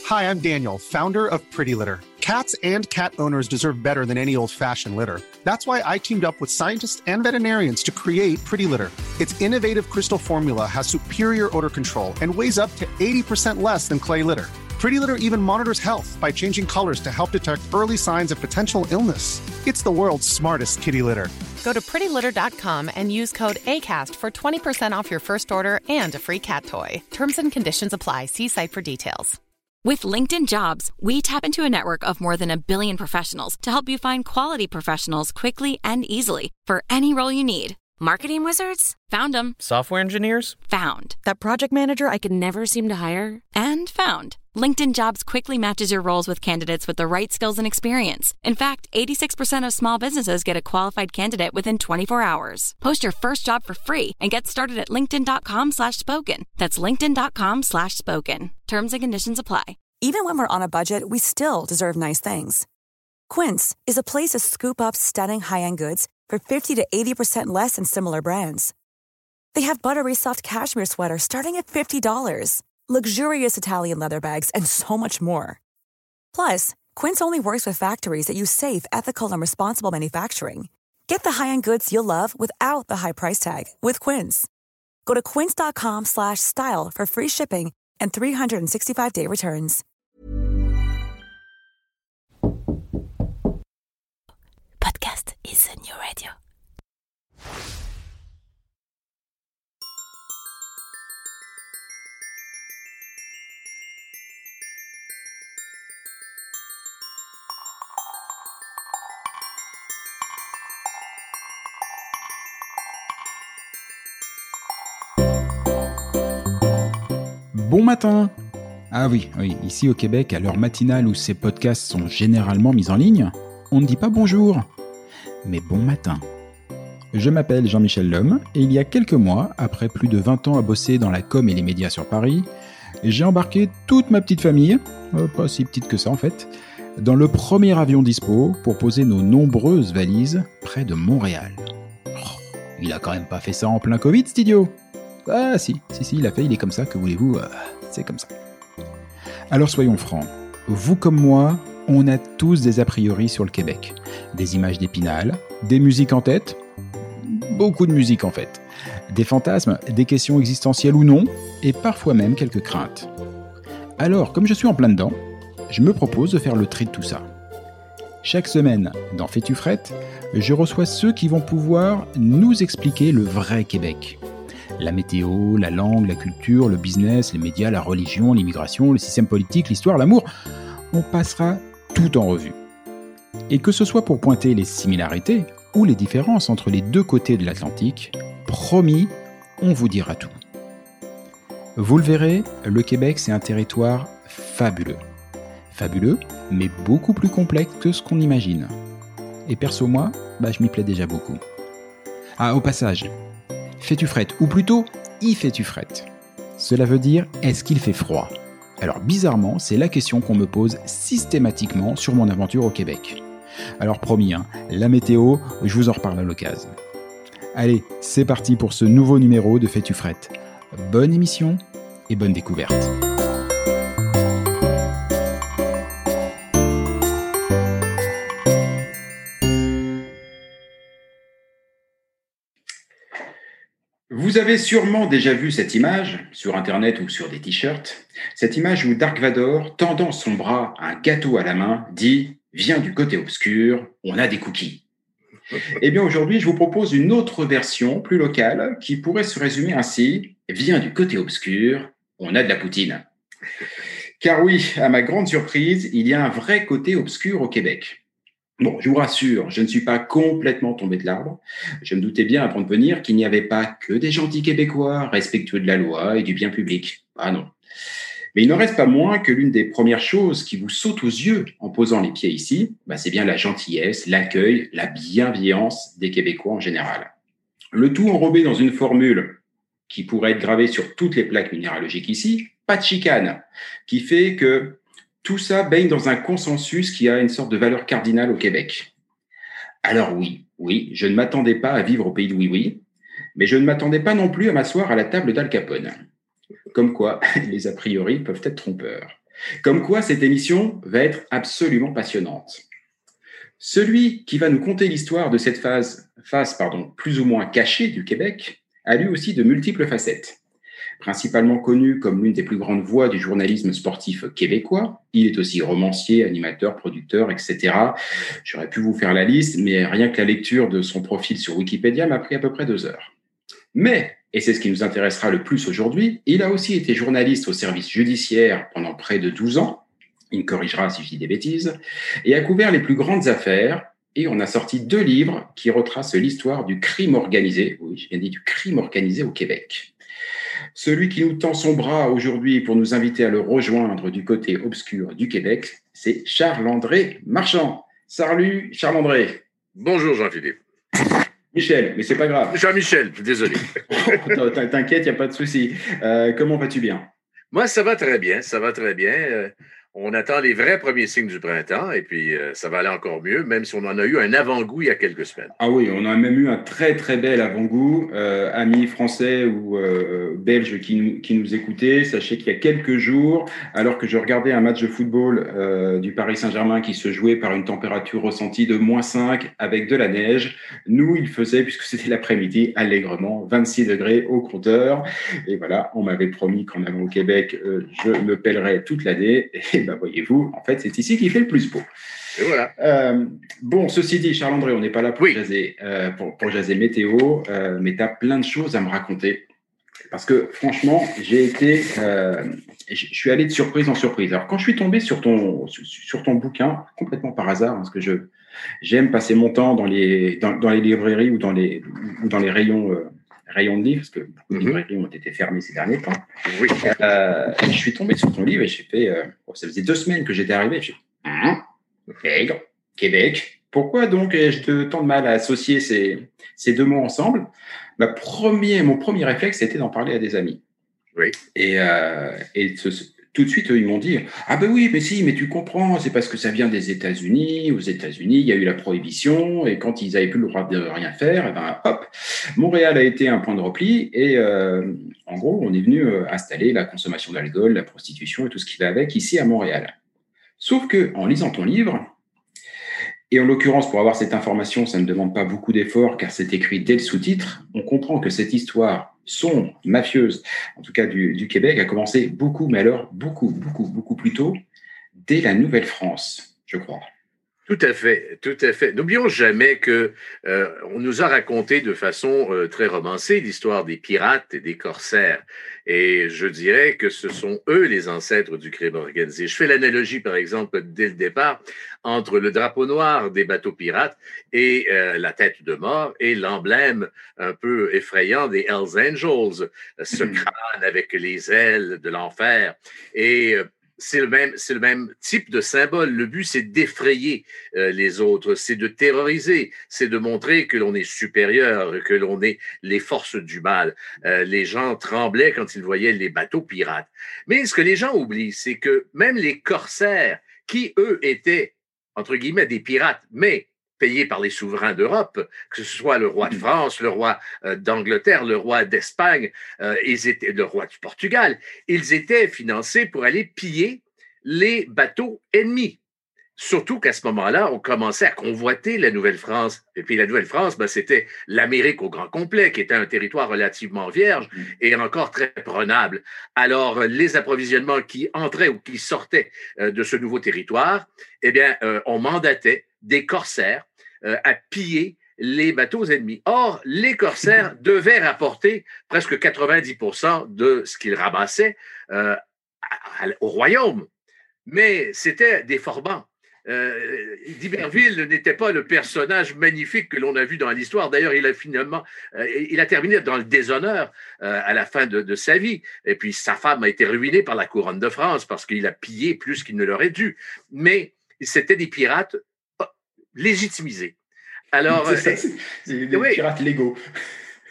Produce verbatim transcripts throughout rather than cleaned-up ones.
Hi, I'm Daniel, founder of Pretty Litter. Cats and cat owners deserve better than any old-fashioned litter. That's why I teamed up with scientists and veterinarians to create Pretty Litter. Its innovative crystal formula has superior odor control and weighs up to eighty percent less than clay litter. Pretty Litter even monitors health by changing colors to help detect early signs of potential illness. It's the world's smartest kitty litter. Go to pretty litter dot com and use code ACAST for twenty percent off your first order and a free cat toy. Terms and conditions apply. See site for details. With LinkedIn Jobs, we tap into a network of more than a billion professionals to help you find quality professionals quickly and easily for any role you need. Marketing wizards? Found them. Software engineers? Found. That project manager I could never seem to hire? And found. LinkedIn Jobs quickly matches your roles with candidates with the right skills and experience. In fact, eighty-six percent of small businesses get a qualified candidate within twenty-four hours. Post your first job for free and get started at linkedin.com slash spoken. That's linkedin.com slash spoken. Terms and conditions apply. Even when we're on a budget, we still deserve nice things. Quince is a place to scoop up stunning high-end goods for fifty to eighty percent less than similar brands. They have buttery soft cashmere sweaters starting at fifty dollars, luxurious Italian leather bags, and so much more. Plus, Quince only works with factories that use safe, ethical, and responsible manufacturing. Get the high-end goods you'll love without the high price tag with Quince. Go to quince.com slash style for free shipping and three sixty-five day returns. Podcast is a new radio. Bon matin! Ah oui, oui, ici au Québec, à l'heure matinale où ces podcasts sont généralement mis en ligne, on ne dit pas bonjour, mais bon matin. Je m'appelle Jean-Michel Lhomme et il y a quelques mois, après plus de vingt ans à bosser dans la com et les médias sur Paris, j'ai embarqué toute ma petite famille, euh, pas si petite que ça en fait, dans le premier avion dispo pour poser nos nombreuses valises près de Montréal. Oh, il a quand même pas fait ça en plein Covid, cet idiot! Ah si, si, si, il a fait, il est comme ça, que voulez-vous, euh, c'est comme ça. Alors soyons francs, vous comme moi, on a tous des a priori sur le Québec. Des images d'Épinal, des musiques en tête, beaucoup de musique en fait, des fantasmes, des questions existentielles ou non, et parfois même quelques craintes. Alors, comme je suis en plein dedans, je me propose de faire le tri de tout ça. Chaque semaine, dans Fais-tu frette, je reçois ceux qui vont pouvoir nous expliquer le vrai Québec. La météo, la langue, la culture, le business, les médias, la religion, l'immigration, le système politique, l'histoire, l'amour. On passera tout en revue. Et que ce soit pour pointer les similarités ou les différences entre les deux côtés de l'Atlantique, promis, on vous dira tout. Vous le verrez, le Québec, c'est un territoire fabuleux. Fabuleux, mais beaucoup plus complexe que ce qu'on imagine. Et perso, moi, bah, je m'y plais déjà beaucoup. Ah, au passage, fais-tu frette, ou plutôt, y fais-tu frette. Cela veut dire, est-ce qu'il fait froid ? Alors bizarrement, c'est la question qu'on me pose systématiquement sur mon aventure au Québec. Alors promis, hein, la météo, je vous en reparle à l'occasion. Allez, c'est parti pour ce nouveau numéro de Fais-tu frette. Bonne émission et bonne découverte. Vous avez sûrement déjà vu cette image, sur Internet ou sur des t-shirts, cette image où Dark Vador, tendant son bras, un gâteau à la main, dit « Viens du côté obscur, on a des cookies ». Eh bien aujourd'hui, je vous propose une autre version, plus locale, qui pourrait se résumer ainsi « Viens du côté obscur, on a de la poutine ». Car oui, à ma grande surprise, il y a un vrai côté obscur au Québec. Bon, je vous rassure, je ne suis pas complètement tombé de l'arbre. Je me doutais bien avant de venir qu'il n'y avait pas que des gentils Québécois respectueux de la loi et du bien public. Ah non. Mais il n'en reste pas moins que l'une des premières choses qui vous saute aux yeux en posant les pieds ici, bah c'est bien la gentillesse, l'accueil, la bienveillance des Québécois en général. Le tout enrobé dans une formule qui pourrait être gravée sur toutes les plaques minéralogiques ici, pas de chicane, qui fait que tout ça baigne dans un consensus qui a une sorte de valeur cardinale au Québec. Alors oui, oui, je ne m'attendais pas à vivre au pays de oui-oui, mais je ne m'attendais pas non plus à m'asseoir à la table d'Al Capone. Comme quoi, les a priori peuvent être trompeurs. Comme quoi, cette émission va être absolument passionnante. Celui qui va nous conter l'histoire de cette phase, phase pardon, plus ou moins cachée du Québec a lui aussi de multiples facettes. Principalement connu comme l'une des plus grandes voix du journalisme sportif québécois, il est aussi romancier, animateur, producteur, et cetera. J'aurais pu vous faire la liste, mais rien que la lecture de son profil sur Wikipédia m'a pris à peu près deux heures. Mais, et c'est ce qui nous intéressera le plus aujourd'hui, il a aussi été journaliste au service judiciaire pendant près de douze ans, il me corrigera si je dis des bêtises, et a couvert les plus grandes affaires, et on a sorti deux livres qui retracent l'histoire du crime organisé, oui, je viens de dire du crime organisé au Québec. Celui qui nous tend son bras aujourd'hui pour nous inviter à le rejoindre du côté obscur du Québec, c'est Charles-André Marchand. Salut Charles-André. Bonjour Jean-Philippe. Michel, mais c'est pas grave. Jean-Michel, désolé. T'inquiète, il n'y a pas de souci. Euh, comment vas-tu bien? Moi, ça va très bien, ça va très bien. Euh, on attend les vrais premiers signes du printemps et puis euh, ça va aller encore mieux, même si on en a eu un avant-goût il y a quelques semaines. Ah oui, on a même eu un très très bel avant-goût. Euh, amis français ou euh, belges qui nous, qui nous écoutaient, sachez qu'il y a quelques jours, alors que je regardais un match de football euh, du Paris Saint-Germain qui se jouait par une température ressentie de moins cinq avec de la neige, nous, il faisait, puisque c'était l'après-midi, allègrement vingt-six degrés au compteur. Et voilà, on m'avait promis qu'en allant au Québec, euh, je me pèlerais toute l'année. Et ben voyez-vous, en fait, c'est ici qu'il fait le plus beau. Et voilà. Euh, bon, ceci dit, Charles-André, on n'est pas là pour, oui. jaser, euh, pour, pour jaser météo, euh, mais tu as plein de choses à me raconter. Parce que franchement, j'ai été, euh, je suis allé de surprise en surprise. Alors, quand je suis tombé sur ton, sur, sur ton bouquin, complètement par hasard, parce que je, j'aime passer mon temps dans les, dans, dans les librairies ou dans les, ou dans les rayons, euh, rayons de livres, parce que beaucoup de mm-hmm. librairies ont été fermées ces derniers temps. Oui. Euh, je suis tombé sur ton livre et j'ai fait, euh, bon, ça faisait deux semaines que j'étais arrivé, j'ai fait, hein, Québec, Québec. Pourquoi donc ai-je tant de mal à associer ces, ces deux mots ensemble? Ma premier, mon premier réflexe, c'était d'en parler à des amis. Oui. Et, euh, et ce, tout de suite, eux, ils m'ont dit « Ah ben oui, mais si, mais tu comprends, c'est parce que ça vient des États-Unis. Aux États-Unis, il y a eu la prohibition et quand ils n'avaient plus le droit de rien faire, et ben, hop, Montréal a été un point de repli et euh, en gros, on est venu euh, installer la consommation d'alcool, la prostitution et tout ce qui va avec ici à Montréal. Sauf qu'en lisant ton livre, et en l'occurrence, pour avoir cette information, ça ne demande pas beaucoup d'efforts car c'est écrit dès le sous-titre, on comprend que cette histoire sombre, mafieuse, en tout cas du, du Québec, a commencé beaucoup, mais alors beaucoup, beaucoup, beaucoup plus tôt, dès la Nouvelle-France, je crois. Tout à fait, tout à fait. N'oublions jamais que euh, on nous a raconté de façon euh, très romancée l'histoire des pirates et des corsaires. Et je dirais que ce sont eux les ancêtres du crime organisé. Je fais l'analogie, par exemple, dès le départ, entre le drapeau noir des bateaux pirates et euh, la tête de mort et l'emblème un peu effrayant des Hells Angels, ce crâne avec les ailes de l'enfer. Et euh, C'est le, même, c'est le même type de symbole. Le but, c'est d'effrayer euh, les autres, c'est de terroriser, c'est de montrer que l'on est supérieur, que l'on est les forces du mal. Euh, les gens tremblaient quand ils voyaient les bateaux pirates. Mais ce que les gens oublient, c'est que même les corsaires, qui, eux, étaient, entre guillemets, des pirates, mais payés par les souverains d'Europe, que ce soit le roi de France, le roi euh, d'Angleterre, le roi d'Espagne, euh, ils étaient, le roi du Portugal, ils étaient financés pour aller piller les bateaux ennemis. Surtout qu'à ce moment-là, on commençait à convoiter la Nouvelle-France. Et puis la Nouvelle-France, ben, c'était l'Amérique au grand complet, qui était un territoire relativement vierge et encore très prenable. Alors, les approvisionnements qui entraient ou qui sortaient euh, de ce nouveau territoire, eh bien, euh, on mandatait des corsaires euh, à piller les bateaux ennemis. Or, les corsaires devaient rapporter presque quatre-vingt-dix pour cent de ce qu'ils ramassaient euh, à, à, au royaume. Mais c'était des forbans. Euh, d'Iberville n'était pas le personnage magnifique que l'on a vu dans l'histoire. D'ailleurs, il a finalement, euh, il a terminé dans le déshonneur euh, à la fin de, de sa vie. Et puis, sa femme a été ruinée par la couronne de France parce qu'il a pillé plus qu'il ne l'aurait dû. Mais c'était des pirates légitimisés. Alors, c'est ça, c'est, c'est des oui. pirates légaux.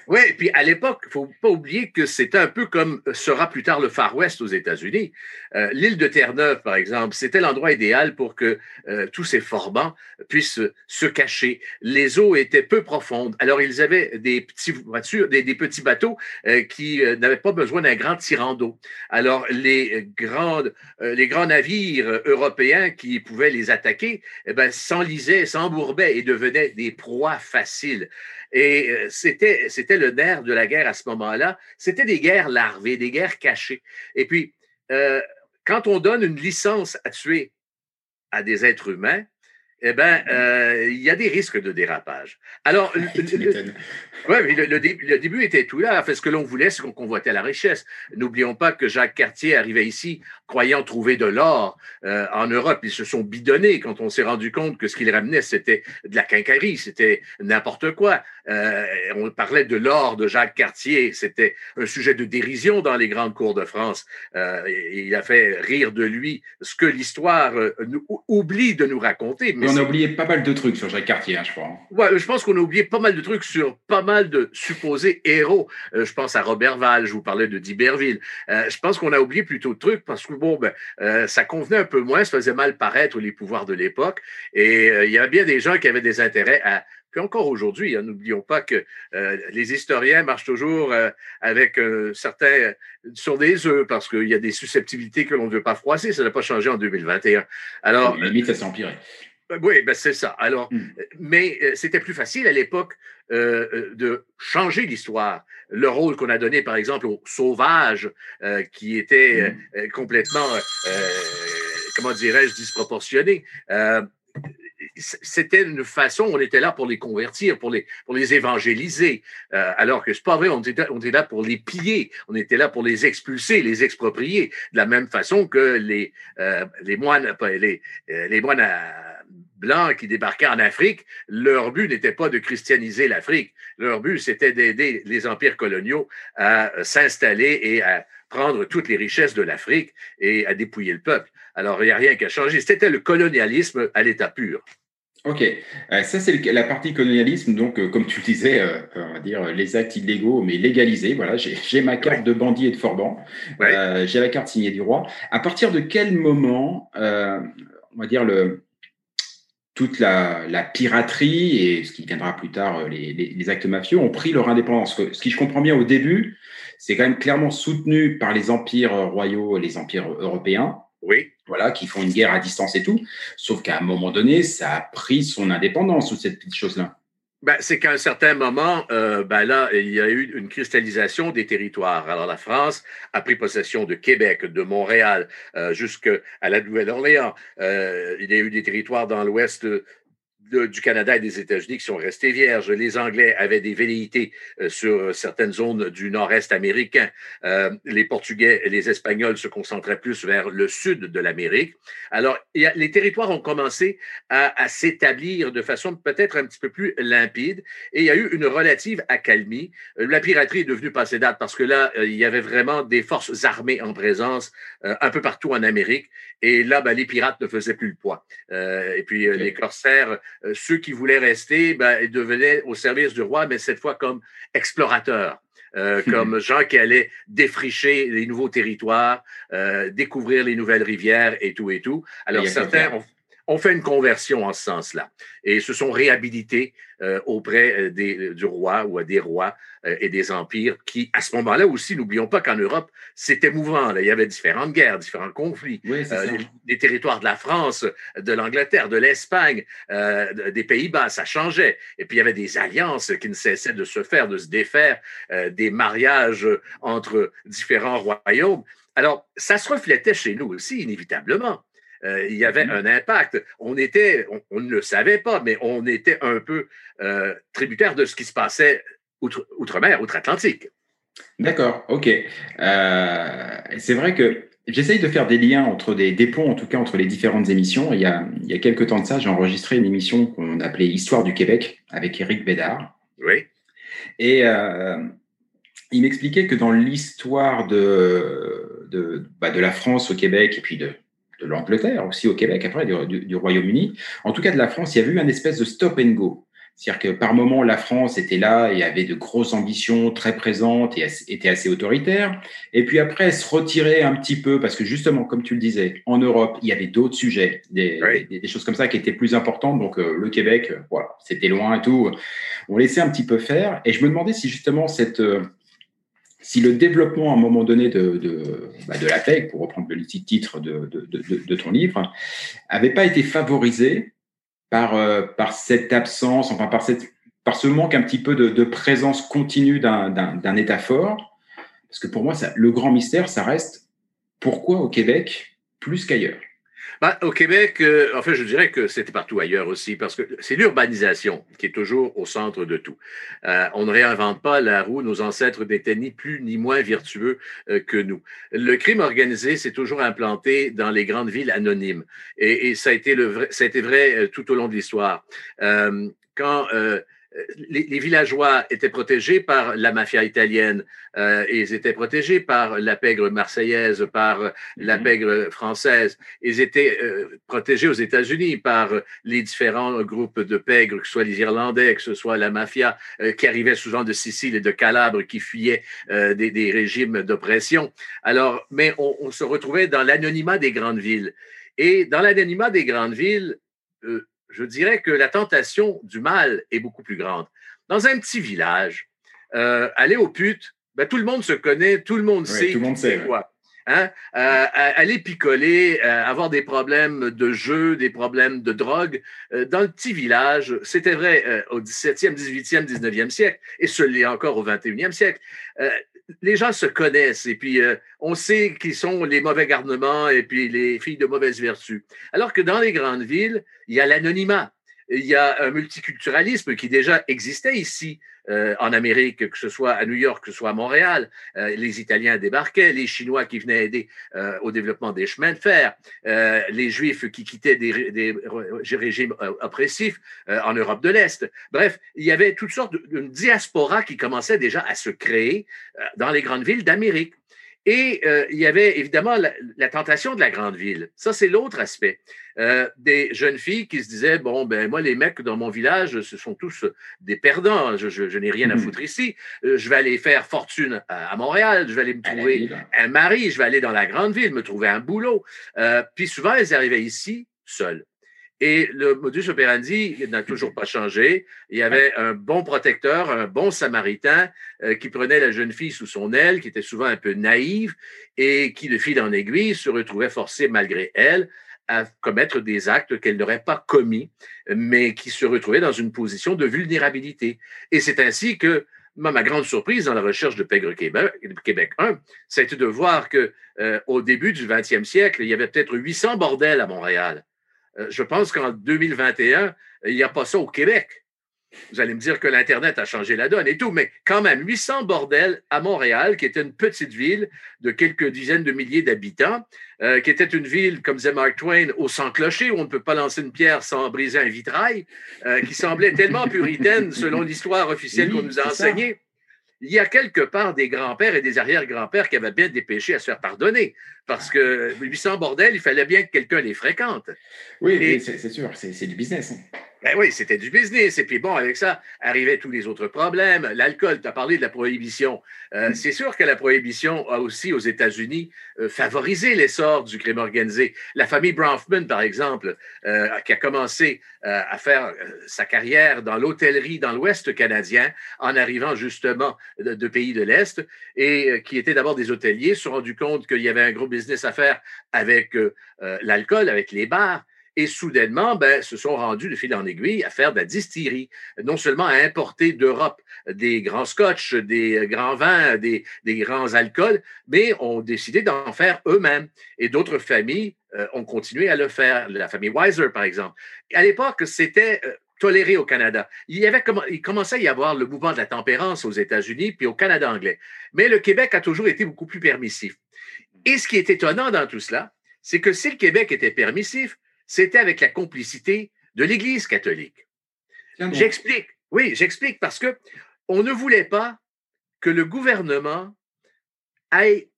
Oui, et puis à l'époque, il ne faut pas oublier que c'était un peu comme sera plus tard le Far West aux États-Unis. Euh, l'île de Terre-Neuve, par exemple, c'était l'endroit idéal pour que euh, tous ces forbans puissent se cacher. Les eaux étaient peu profondes. Alors, ils avaient des petits voitures, des, des petits bateaux euh, qui euh, n'avaient pas besoin d'un grand tirant d'eau. Alors, les, grandes, euh, les grands navires européens qui pouvaient les attaquer eh ben, s'enlisaient, s'embourbaient et devenaient des proies faciles. Et euh, c'était, c'était le nerf de la guerre à ce moment-là. C'était des guerres larvées, des guerres cachées. Et puis, euh, quand on donne une licence à tuer à des êtres humains, eh bien, euh, il y a des risques de dérapage. Alors, le, le, ouais, mais le, le, dé, le début était tout là. En fait, ce que l'on voulait, c'est qu'on convoitait la richesse. N'oublions pas que Jacques Cartier arrivait ici croyant trouver de l'or euh, en Europe. Ils se sont bidonnés quand on s'est rendu compte que ce qu'ils ramenaient, c'était de la quincaillerie, c'était n'importe quoi. Euh, on parlait de l'or de Jacques Cartier. C'était un sujet de dérision dans les grandes cours de France. Euh, il a fait rire de lui ce que l'histoire euh, nous, oublie de nous raconter. Mais on a oublié pas mal de trucs sur Jacques Cartier, hein, je crois. Ouais, je pense qu'on a oublié pas mal de trucs sur pas mal de supposés héros. Euh, je pense à Robert Val, je vous parlais de d'Iberville. Euh, je pense qu'on a oublié plutôt de trucs parce que bon, ben, euh, ça convenait un peu moins, ça faisait mal paraître les pouvoirs de l'époque. Et euh, il y avait bien des gens qui avaient des intérêts à. Puis encore aujourd'hui, hein, n'oublions pas que euh, les historiens marchent toujours euh, avec euh, certains sur des œufs parce qu'il y a des susceptibilités que l'on ne veut pas froisser. Ça n'a pas changé en deux mille vingt et un. Alors, oui, limite, ça s'est empiré. Oui, ben c'est ça. Alors, mm. mais euh, c'était plus facile à l'époque euh, de changer l'histoire. Le rôle qu'on a donné, par exemple, aux sauvages, euh, qui était mm. euh, complètement, euh, comment dirais-je, disproportionné. Euh, c'était une façon, on était là pour les convertir, pour les, pour les évangéliser, euh, alors que c'est pas vrai, on était, on était là pour les piller, on était là pour les expulser, les exproprier, de la même façon que les, euh, les moines, les, les moines à, blancs qui débarquaient en Afrique, leur but n'était pas de christianiser l'Afrique, leur but c'était d'aider les empires coloniaux à s'installer et à prendre toutes les richesses de l'Afrique et à dépouiller le peuple. Alors, il n'y a rien qui a changé. C'était le colonialisme à l'état pur. Ok, euh, ça c'est le, la partie colonialisme, donc euh, comme tu le disais, euh, on va dire les actes illégaux mais légalisés. Voilà, j'ai, j'ai ma carte ouais. de bandit et de forban, ouais. euh, j'ai la carte signée du roi. À partir de quel moment, euh, on va dire le toute la, la piraterie et ce qui viendra plus tard, les, les, les actes mafieux ont pris leur indépendance. Ce qui je comprends bien au début, c'est quand même clairement soutenu par les empires royaux, les empires européens. Oui. Voilà, qui font une guerre à distance et tout. Sauf qu'à un moment donné, ça a pris son indépendance, toute cette petite chose-là. Ben, c'est qu'à un certain moment, euh, ben là, il y a eu une cristallisation des territoires. Alors, la France a pris possession de Québec, de Montréal, euh, jusqu'à la Nouvelle-Orléans. Euh, il y a eu des territoires dans l'ouest de, du Canada et des États-Unis qui sont restés vierges. Les Anglais avaient des velléités euh, sur certaines zones du nord-est américain. Euh, les Portugais et les Espagnols se concentraient plus vers le sud de l'Amérique. Alors, il y a, les territoires ont commencé à, à s'établir de façon peut-être un petit peu plus limpide et il y a eu une relative accalmie. Euh, la piraterie est devenue passée date parce que là, euh, il y avait vraiment des forces armées en présence euh, un peu partout en Amérique et là, ben, les pirates ne faisaient plus le poids. Euh, et puis, euh, okay. les corsaires, Euh, ceux qui voulaient rester, ben, ils devenaient au service du roi, mais cette fois comme explorateurs, euh, mmh. comme gens qui allaient défricher les nouveaux territoires, euh, découvrir les nouvelles rivières et tout et tout. Alors, certains ont, ont fait une conversion en ce sens-là et se sont réhabilités euh, auprès des, du roi ou des rois euh, et des empires qui, à ce moment-là aussi, n'oublions pas qu'en Europe, c'était mouvant. Là. Il y avait différentes guerres, différents conflits. Oui, euh, les, les territoires de la France, de l'Angleterre, de l'Espagne, euh, des Pays-Bas, ça changeait. Et puis, il y avait des alliances qui ne cessaient de se faire, de se défaire, euh, des mariages entre différents royaumes. Alors, ça se reflétait chez nous aussi, inévitablement. Euh, il y avait un impact. On était, on, on ne le savait pas, mais on était un peu euh, tributaire de ce qui se passait outre, outre-mer, outre-Atlantique. D'accord, ok. Euh, c'est vrai que j'essaye de faire des liens entre des, des ponts, en tout cas entre les différentes émissions. Il y a, il y a quelques temps de ça, j'ai enregistré une émission qu'on appelait Histoire du Québec avec Éric Bédard. Oui. Et euh, il m'expliquait que dans l'histoire de, de, bah, de la France au Québec et puis de de l'Angleterre aussi au Québec, après du, du, du Royaume-Uni. En tout cas, de la France, il y avait eu un espèce de stop and go. C'est-à-dire que par moments, la France était là et avait de grosses ambitions, très présentes et était assez autoritaire. Et puis après, elle se retirait un petit peu parce que justement, comme tu le disais, en Europe, il y avait d'autres sujets, des, Oui. des, des choses comme ça qui étaient plus importantes. Donc euh, le Québec, euh, voilà, c'était loin et tout. On laissait un petit peu faire. Et je me demandais si justement cette... Euh, si le développement à un moment donné de, de, bah de la P E C, pour reprendre le titre de, de, de, de ton livre, n'avait pas été favorisé par, euh, par cette absence, enfin par, cette, par ce manque un petit peu de, de présence continue d'un, d'un, d'un État fort. Parce que pour moi, ça, le grand mystère, ça reste pourquoi au Québec plus qu'ailleurs? Ben, au Québec, euh, en fait, je dirais que c'était partout ailleurs aussi, parce que c'est l'urbanisation qui est toujours au centre de tout. Euh, on ne réinvente pas la roue, nos ancêtres n'étaient ni plus ni moins vertueux euh, que nous. Le crime organisé s'est toujours implanté dans les grandes villes anonymes, et, et ça a été le vrai, ça a été vrai euh, tout au long de l'histoire. Euh, quand euh, les, les villageois étaient protégés par la mafia italienne, euh, et ils étaient protégés par la pègre marseillaise, par la pègre française. Ils étaient euh, protégés aux États-Unis par les différents groupes de pègres, que ce soit les Irlandais, que ce soit la mafia euh, qui arrivait souvent de Sicile et de Calabre, qui fuyaient euh, des, des régimes d'oppression. Alors, mais on, on se retrouvait dans l'anonymat des grandes villes. Et dans l'anonymat des grandes villes, euh, je dirais que la tentation du mal est beaucoup plus grande. Dans un petit village, euh, aller aux putes, ben, tout le monde se connaît, tout le monde Ouais, sait tout le monde sait, quoi. Ouais. Hein? Euh, aller picoler, euh, avoir des problèmes de jeu, des problèmes de drogue. Euh, dans le petit village, c'était vrai euh, au dix-septième, dix-huitième, dix-neuvième siècle, et ce l'est encore au vingt et unième siècle. Euh, les gens se connaissent et puis euh, on sait qui sont les mauvais garnements et puis les filles de mauvaise vertu. Alors que dans les grandes villes, il y a l'anonymat. Il y a un multiculturalisme qui déjà existait ici euh, en Amérique, que ce soit à New York, que ce soit à Montréal. Euh, les Italiens débarquaient, les Chinois qui venaient aider euh, au développement des chemins de fer, euh, les Juifs qui quittaient des, des régimes oppressifs euh, en Europe de l'Est. Bref, il y avait toutes sortes d'une diaspora qui commençait déjà à se créer euh, dans les grandes villes d'Amérique. Et euh, il y avait évidemment la, la tentation de la grande ville. Ça, c'est l'autre aspect. Euh, des jeunes filles qui se disaient, bon, ben moi, les mecs dans mon village, ce sont tous des perdants. Je, je, je n'ai rien à foutre ici. Euh, je vais aller faire fortune à, à Montréal. Je vais aller me trouver un mari. Je vais aller dans la grande ville, me trouver un boulot. Euh, puis souvent, elles arrivaient ici seules. Et le modus operandi n'a toujours pas changé. Il y avait un bon protecteur, un bon samaritain euh, qui prenait la jeune fille sous son aile, qui était souvent un peu naïve et qui, de fil en aiguille, se retrouvait forcée, malgré elle, à commettre des actes qu'elle n'aurait pas commis, mais qui se retrouvait dans une position de vulnérabilité. Et c'est ainsi que, moi, ma grande surprise dans la recherche de Pègre Québec, Québec un, ça a été de voir que euh, au début du vingtième siècle, il y avait peut-être huit cents bordels à Montréal. Je pense qu'en deux mille vingt et un, il n'y a pas ça au Québec. Vous allez me dire que l'Internet a changé la donne et tout, mais quand même, huit cents bordels à Montréal, qui était une petite ville de quelques dizaines de milliers d'habitants, euh, qui était une ville, comme disait Mark Twain, au sans-clocher, où on ne peut pas lancer une pierre sans briser un vitrail, euh, qui semblait tellement puritaine selon l'histoire officielle oui, qu'on nous a enseignée. Ça. Il y a quelque part des grands-pères et des arrière-grands-pères qui avaient bien dépêché à se faire pardonner. Parce que huit cents bordels, il fallait bien que quelqu'un les fréquente. Oui, et, c'est, c'est sûr, c'est, c'est du business. Hein. Ben oui, c'était du business. Et puis bon, avec ça, arrivaient tous les autres problèmes. L'alcool, tu as parlé de la prohibition. Euh, mmh. C'est sûr que la prohibition a aussi, aux États-Unis, euh, favorisé l'essor du crime organisé. La famille Bronfman, par exemple, euh, qui a commencé euh, à faire euh, sa carrière dans l'hôtellerie dans l'Ouest canadien, en arrivant justement de, de pays de l'Est, et euh, qui étaient d'abord des hôteliers, se sont rendus compte qu'il y avait un gros business à faire avec euh, euh, l'alcool, avec les bars. Et soudainement, ben, se sont rendus de fil en aiguille à faire de la distillerie, non seulement à importer d'Europe des grands scotch, des grands vins, des, des grands alcools, mais ont décidé d'en faire eux-mêmes. Et d'autres familles euh, ont continué à le faire, la famille Weiser, par exemple. À l'époque, c'était euh, toléré au Canada. Il, y avait, il commençait à y avoir le mouvement de la tempérance aux États-Unis puis au Canada anglais. Mais le Québec a toujours été beaucoup plus permissif. Et ce qui est étonnant dans tout cela, c'est que si le Québec était permissif, c'était avec la complicité de l'Église catholique. J'explique. Oui, j'explique parce que on ne voulait pas que le gouvernement aille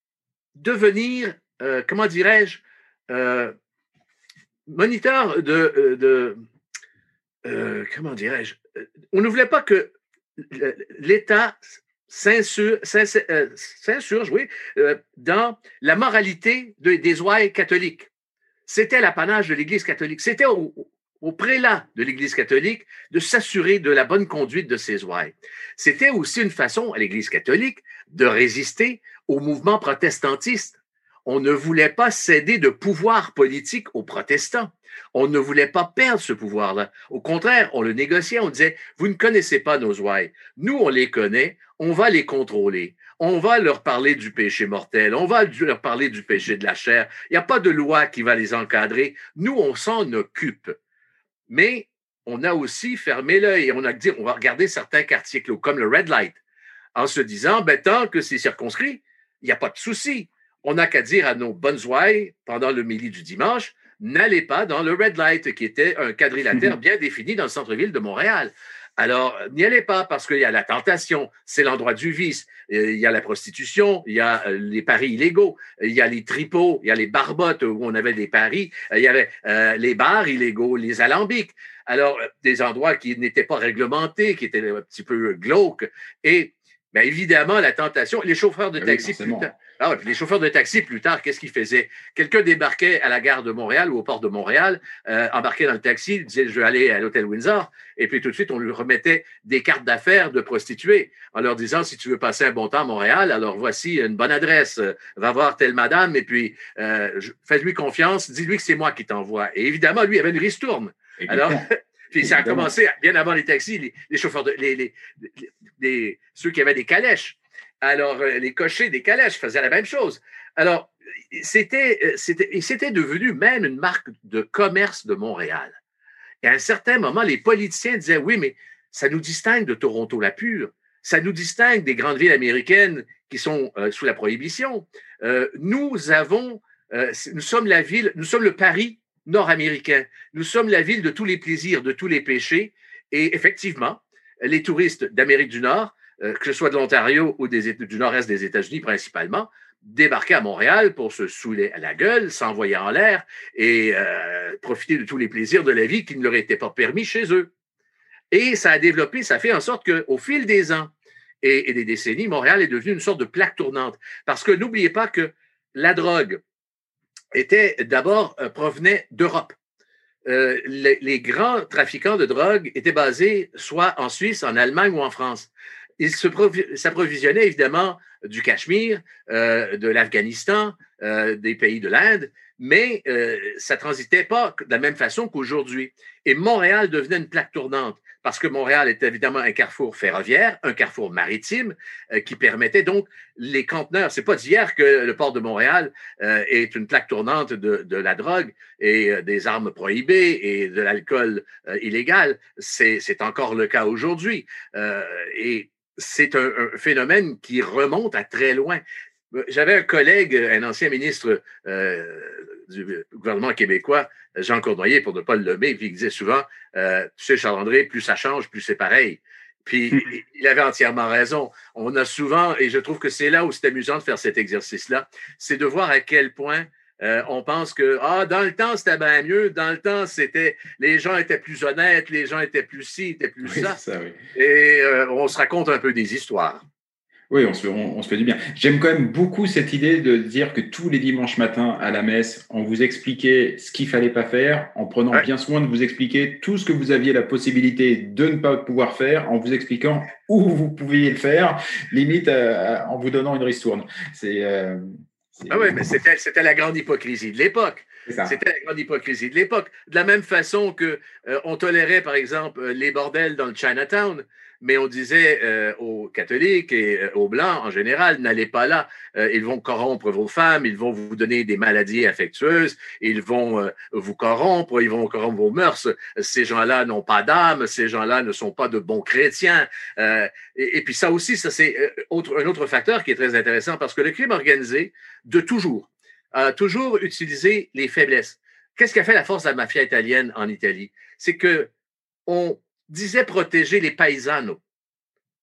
devenir, euh, comment dirais-je, euh, moniteur de, de, euh, comment dirais-je, on ne voulait pas que l'État s'insurge, s'insurge oui, euh, dans la moralité de, des ouailles catholiques. C'était l'apanage de l'Église catholique. C'était au, au prélat de l'Église catholique de s'assurer de la bonne conduite de ses ouailles. C'était aussi une façon à l'Église catholique de résister au mouvement protestantiste. On ne voulait pas céder de pouvoir politique aux protestants. On ne voulait pas perdre ce pouvoir-là. Au contraire, on le négociait. On disait, vous ne connaissez pas nos ouailles. Nous, on les connaît. On va les contrôler. On va leur parler du péché mortel. On va leur parler du péché de la chair. Il n'y a pas de loi qui va les encadrer. Nous, on s'en occupe. Mais on a aussi fermé l'œil et on a dit, on va regarder certains quartiers clos, comme le Red Light, en se disant, ben, tant que c'est circonscrit, il n'y a pas de souci. On n'a qu'à dire à nos bonnes ouailles, pendant le midi du dimanche, n'allez pas dans le Red Light, qui était un quadrilatère bien défini dans le centre-ville de Montréal. Alors, n'y allez pas parce qu'il y a la tentation, c'est l'endroit du vice, il y a la prostitution, il y a les paris illégaux, il y a les tripots, il y a les barbottes où on avait des paris, il y avait euh, les bars illégaux, les alambics. Alors, des endroits qui n'étaient pas réglementés, qui étaient un petit peu glauques. Et bien évidemment, la tentation, les chauffeurs de taxi, oui, plus tard, ah ouais, puis les chauffeurs de taxi, plus tard, qu'est-ce qu'ils faisaient? Quelqu'un débarquait à la gare de Montréal ou au port de Montréal, euh, embarquait dans le taxi, disait, je vais aller à l'hôtel Windsor, et puis tout de suite, on lui remettait des cartes d'affaires de prostituées, en leur disant, si tu veux passer un bon temps à Montréal, alors voici une bonne adresse, va voir telle madame, et puis euh, fais-lui confiance, dis-lui que c'est moi qui t'envoie. Et évidemment, lui, il avait une ristourne. Alors... Puis ça a commencé bien avant les taxis, les, les chauffeurs, de, les, les, les, les, ceux qui avaient des calèches. Alors, les cochers des calèches faisaient la même chose. Alors, c'était, c'était, c'était devenu même une marque de commerce de Montréal. Et à un certain moment, les politiciens disaient, oui, mais ça nous distingue de Toronto la pure. Ça nous distingue des grandes villes américaines qui sont euh, sous la prohibition. Euh, nous avons, euh, nous sommes la ville, nous sommes le Paris nord-américain. Nous sommes la ville de tous les plaisirs, de tous les péchés. Et effectivement, les touristes d'Amérique du Nord, euh, que ce soit de l'Ontario ou des, du nord-est des États-Unis principalement, débarquaient à Montréal pour se saouler à la gueule, s'envoyer en l'air et euh, profiter de tous les plaisirs de la vie qui ne leur étaient pas permis chez eux. Et ça a développé, ça fait en sorte qu'au fil des ans et, et des décennies, Montréal est devenu une sorte de plaque tournante. Parce que n'oubliez pas que la drogue, était d'abord euh, provenait d'Europe. Euh, les, les grands trafiquants de drogue étaient basés soit en Suisse, en Allemagne ou en France. Ils se s'approvisionnaient évidemment du Cachemire, euh, de l'Afghanistan, euh, des pays de l'Inde, mais euh, ça transitait pas de la même façon qu'aujourd'hui. Et Montréal devenait une plaque tournante parce que Montréal est évidemment un carrefour ferroviaire, un carrefour maritime euh, qui permettait donc les conteneurs. C'est pas d'hier que le port de Montréal euh, est une plaque tournante de, de la drogue et euh, des armes prohibées et de l'alcool euh, illégal. C'est, c'est encore le cas aujourd'hui. Euh, et c'est un, un phénomène qui remonte à très loin. J'avais un collègue, un ancien ministre euh, du gouvernement québécois, Jean Cournoyer, pour ne pas le nommer, puis il disait souvent, euh, tu sais, Charles-André, plus ça change, plus c'est pareil. Puis il avait entièrement raison. On a souvent, et je trouve que c'est là où c'est amusant de faire cet exercice-là, c'est de voir à quel point euh, on pense que ah, dans le temps, c'était bien mieux, dans le temps, c'était les gens étaient plus honnêtes, les gens étaient plus ci, étaient plus oui, ça. ça oui. Et euh, on se raconte un peu des histoires. Oui, on se, on, on se fait du bien. J'aime quand même beaucoup cette idée de dire que tous les dimanches matins à la messe, on vous expliquait ce qu'il ne fallait pas faire, en prenant ouais. bien soin de vous expliquer tout ce que vous aviez la possibilité de ne pas pouvoir faire, en vous expliquant où vous pouviez le faire, limite euh, en vous donnant une ristourne. C'est, euh, c'est... Ah oui, mais c'était, c'était la grande hypocrisie de l'époque. C'était la grande hypocrisie de l'époque. De la même façon qu'on euh, tolérait, par exemple, les bordels dans le Chinatown, mais on disait euh, aux catholiques et euh, aux blancs en général, n'allez pas là, euh, ils vont corrompre vos femmes, ils vont vous donner des maladies infectieuses, ils vont euh, vous corrompre, ils vont corrompre vos mœurs. Ces gens-là n'ont pas d'âme, ces gens-là ne sont pas de bons chrétiens. Euh, et, et puis ça aussi, ça c'est autre, un autre facteur qui est très intéressant parce que le crime organisé, de toujours, a toujours utilisé les faiblesses. Qu'est-ce qu'a fait la force de la mafia italienne en Italie? C'est que on disait protéger les paisanos.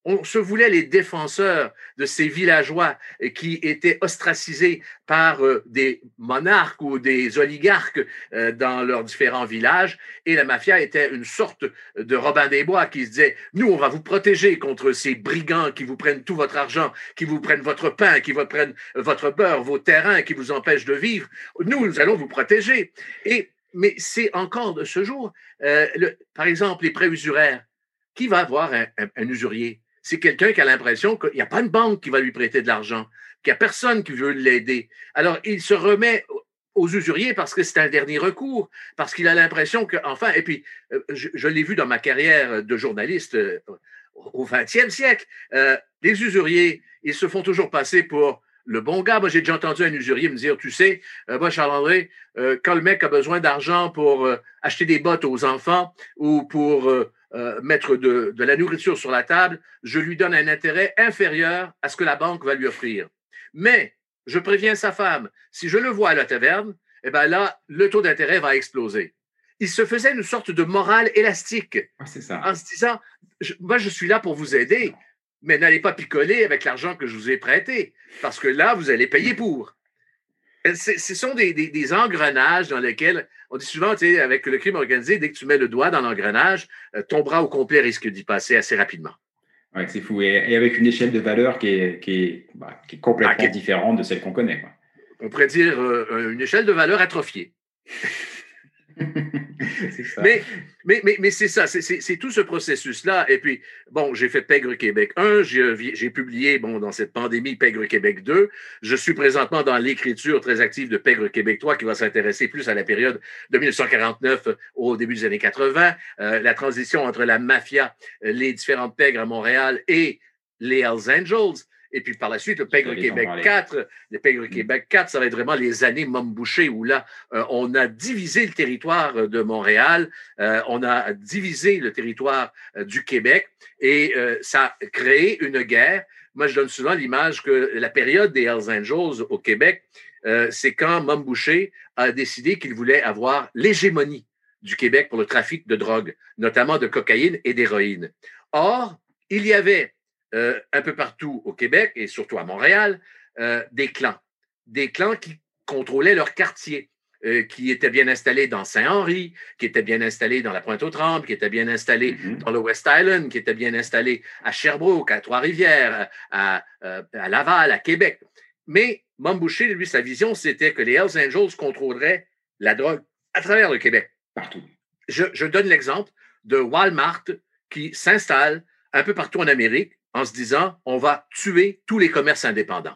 on se voulait les défenseurs de ces villageois qui étaient ostracisés par euh, des monarques ou des oligarques euh, dans leurs différents villages. Et la mafia était une sorte de Robin des Bois qui se disait, nous, on va vous protéger contre ces brigands qui vous prennent tout votre argent, qui vous prennent votre pain, qui vous prennent votre beurre, vos terrains, qui vous empêchent de vivre. Nous, nous allons vous protéger. Et, mais c'est encore de ce jour, euh, le, par exemple, les prêts usuraires. Qui va avoir un, un, un usurier? C'est quelqu'un qui a l'impression qu'il n'y a pas de banque qui va lui prêter de l'argent, qu'il n'y a personne qui veut l'aider. Alors, il se remet aux usuriers parce que c'est un dernier recours, parce qu'il a l'impression que, enfin, et puis, je, je l'ai vu dans ma carrière de journaliste euh, au vingtième siècle, euh, les usuriers, ils se font toujours passer pour le bon gars. Moi, j'ai déjà entendu un usurier me dire, tu sais, euh, moi, Charles-André, euh, quand le mec a besoin d'argent pour euh, acheter des bottes aux enfants ou pour euh, euh, mettre de, de la nourriture sur la table, je lui donne un intérêt inférieur à ce que la banque va lui offrir. Mais je préviens sa femme, si je le vois à la taverne, eh ben là, le taux d'intérêt va exploser. Il se faisait une sorte de morale élastique ah, c'est ça. En se disant, je, moi, je suis là pour vous aider, mais n'allez pas picoler avec l'argent que je vous ai prêté, parce que là, vous allez payer pour. C'est, ce sont des, des, des engrenages dans lesquels, on dit souvent, tu sais, avec le crime organisé, dès que tu mets le doigt dans l'engrenage, ton bras au complet risque d'y passer assez rapidement. Ouais, c'est fou. Et, et avec une échelle de valeur qui est, qui est, bah, qui est complètement ah, qui est... différente de celle qu'on connaît. Quoi. On pourrait dire euh, une échelle de valeur atrophiée. c'est ça. Mais, mais, mais, mais c'est ça, c'est, c'est, c'est tout ce processus-là. Et puis, bon, j'ai fait Pègre Québec un, j'ai, j'ai publié, bon, dans cette pandémie, Pègre Québec deux. Je suis présentement dans l'écriture très active de Pègre Québec trois, qui va s'intéresser plus à la période de dix-neuf cent quarante-neuf au début des années quatre-vingts, euh, la transition entre la mafia, les différentes pègres à Montréal et les Hells Angels. Et puis par la suite, le Pègre Québec quatre, le Pègre Québec quatre, ça va être vraiment les années Mom Boucher où là, euh, on a divisé le territoire de Montréal, euh, on a divisé le territoire euh, du Québec et euh, ça a créé une guerre. Moi, je donne souvent l'image que la période des Hells Angels au Québec, euh, c'est quand Mom Boucher a décidé qu'il voulait avoir l'hégémonie du Québec pour le trafic de drogue, notamment de cocaïne et d'héroïne. Or, il y avait Euh, un peu partout au Québec et surtout à Montréal, euh, des clans. Des clans qui contrôlaient leur quartier, euh, qui étaient bien installés dans Saint-Henri, qui étaient bien installés dans la Pointe-aux-Trembles, qui étaient bien installés mm-hmm. dans le West Island, qui étaient bien installés à Sherbrooke, à Trois-Rivières, à, à, à Laval, à Québec. Mais Mom Boucher, lui, sa vision, c'était que les Hells Angels contrôleraient la drogue à travers le Québec. Partout. Je, je donne l'exemple de Walmart qui s'installe un peu partout en Amérique en se disant, on va tuer tous les commerces indépendants.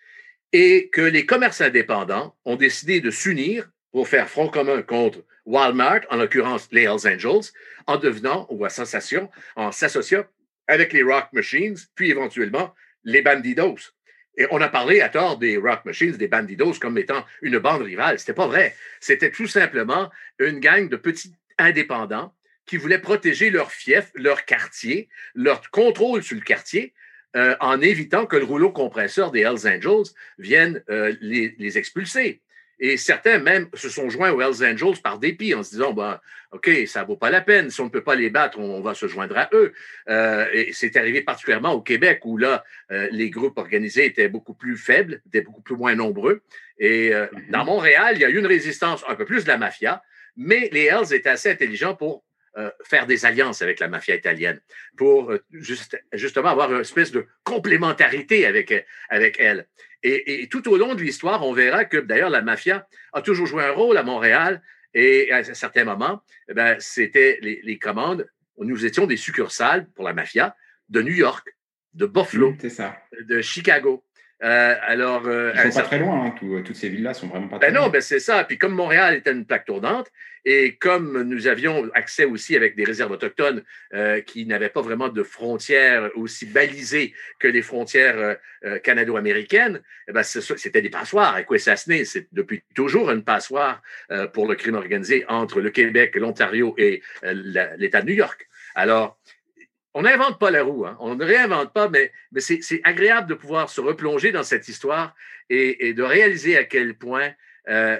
Et que les commerces indépendants ont décidé de s'unir pour faire front commun contre Walmart, en l'occurrence les Hells Angels, en devenant, ou association, en s'associant avec les Rock Machines, puis éventuellement les Bandidos. Et on a parlé à tort des Rock Machines, des Bandidos, comme étant une bande rivale. C'était pas vrai. C'était tout simplement une gang de petits indépendants qui voulaient protéger leur fief, leur quartier, leur contrôle sur le quartier, euh, en évitant que le rouleau compresseur des Hells Angels vienne euh, les, les expulser. Et certains même se sont joints aux Hells Angels par dépit, en se disant, ben, OK, ça ne vaut pas la peine, si on ne peut pas les battre, on, on va se joindre à eux. Euh, et c'est arrivé particulièrement au Québec, où là, euh, les groupes organisés étaient beaucoup plus faibles, étaient beaucoup plus moins nombreux. Et euh, mm-hmm. dans Montréal, il y a eu une résistance un peu plus de la mafia, mais les Hells étaient assez intelligents pour Euh, faire des alliances avec la mafia italienne pour euh, juste, justement avoir une espèce de complémentarité avec, avec elle. Et, et tout au long de l'histoire, on verra que d'ailleurs la mafia a toujours joué un rôle à Montréal et à un certain moment, eh bien, c'était les, les commandes, nous étions des succursales pour la mafia de New York, de Buffalo, mmh, c'est ça. de Chicago. Euh, alors, euh, Ils sont pas certain... très loin, hein. Tout, toutes ces villes-là sont vraiment pas très ben non, loin. Ben c'est ça. Puis comme Montréal était une plaque tournante et comme nous avions accès aussi avec des réserves autochtones euh, qui n'avaient pas vraiment de frontières aussi balisées que les frontières euh, canado-américaines, eh ben c'était des passoires. Akwesasne, c'est depuis toujours une passoire euh, pour le crime organisé entre le Québec, l'Ontario et euh, la, l'État de New York. Alors, on n'invente pas la roue, hein. On ne réinvente pas, mais, mais c'est, c'est agréable de pouvoir se replonger dans cette histoire et, et de réaliser à quel point euh,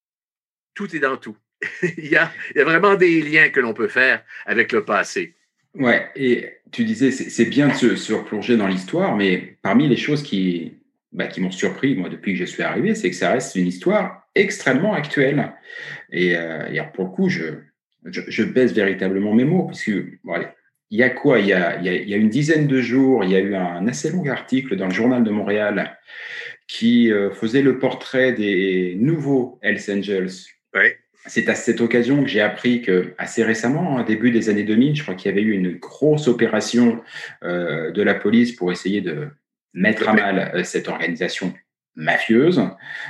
tout est dans tout. il, y a, il y a vraiment des liens que l'on peut faire avec le passé. Ouais, et tu disais, c'est, c'est bien de se, se replonger dans l'histoire, mais parmi les choses qui, bah, qui m'ont surpris, moi, depuis que je suis arrivé, c'est que ça reste une histoire extrêmement actuelle. Et, euh, et alors, pour le coup, je, je, je pèse véritablement mes mots, puisque, bon, allez, il y a quoi il y a, il, y a, il y a une dizaine de jours, il y a eu un assez long article dans le Journal de Montréal qui euh, faisait le portrait des nouveaux Hells Angels. Oui. C'est à cette occasion que j'ai appris que, assez récemment, au début des années deux mille, je crois qu'il y avait eu une grosse opération euh, de la police pour essayer de mettre à mal euh, cette organisation mafieuse,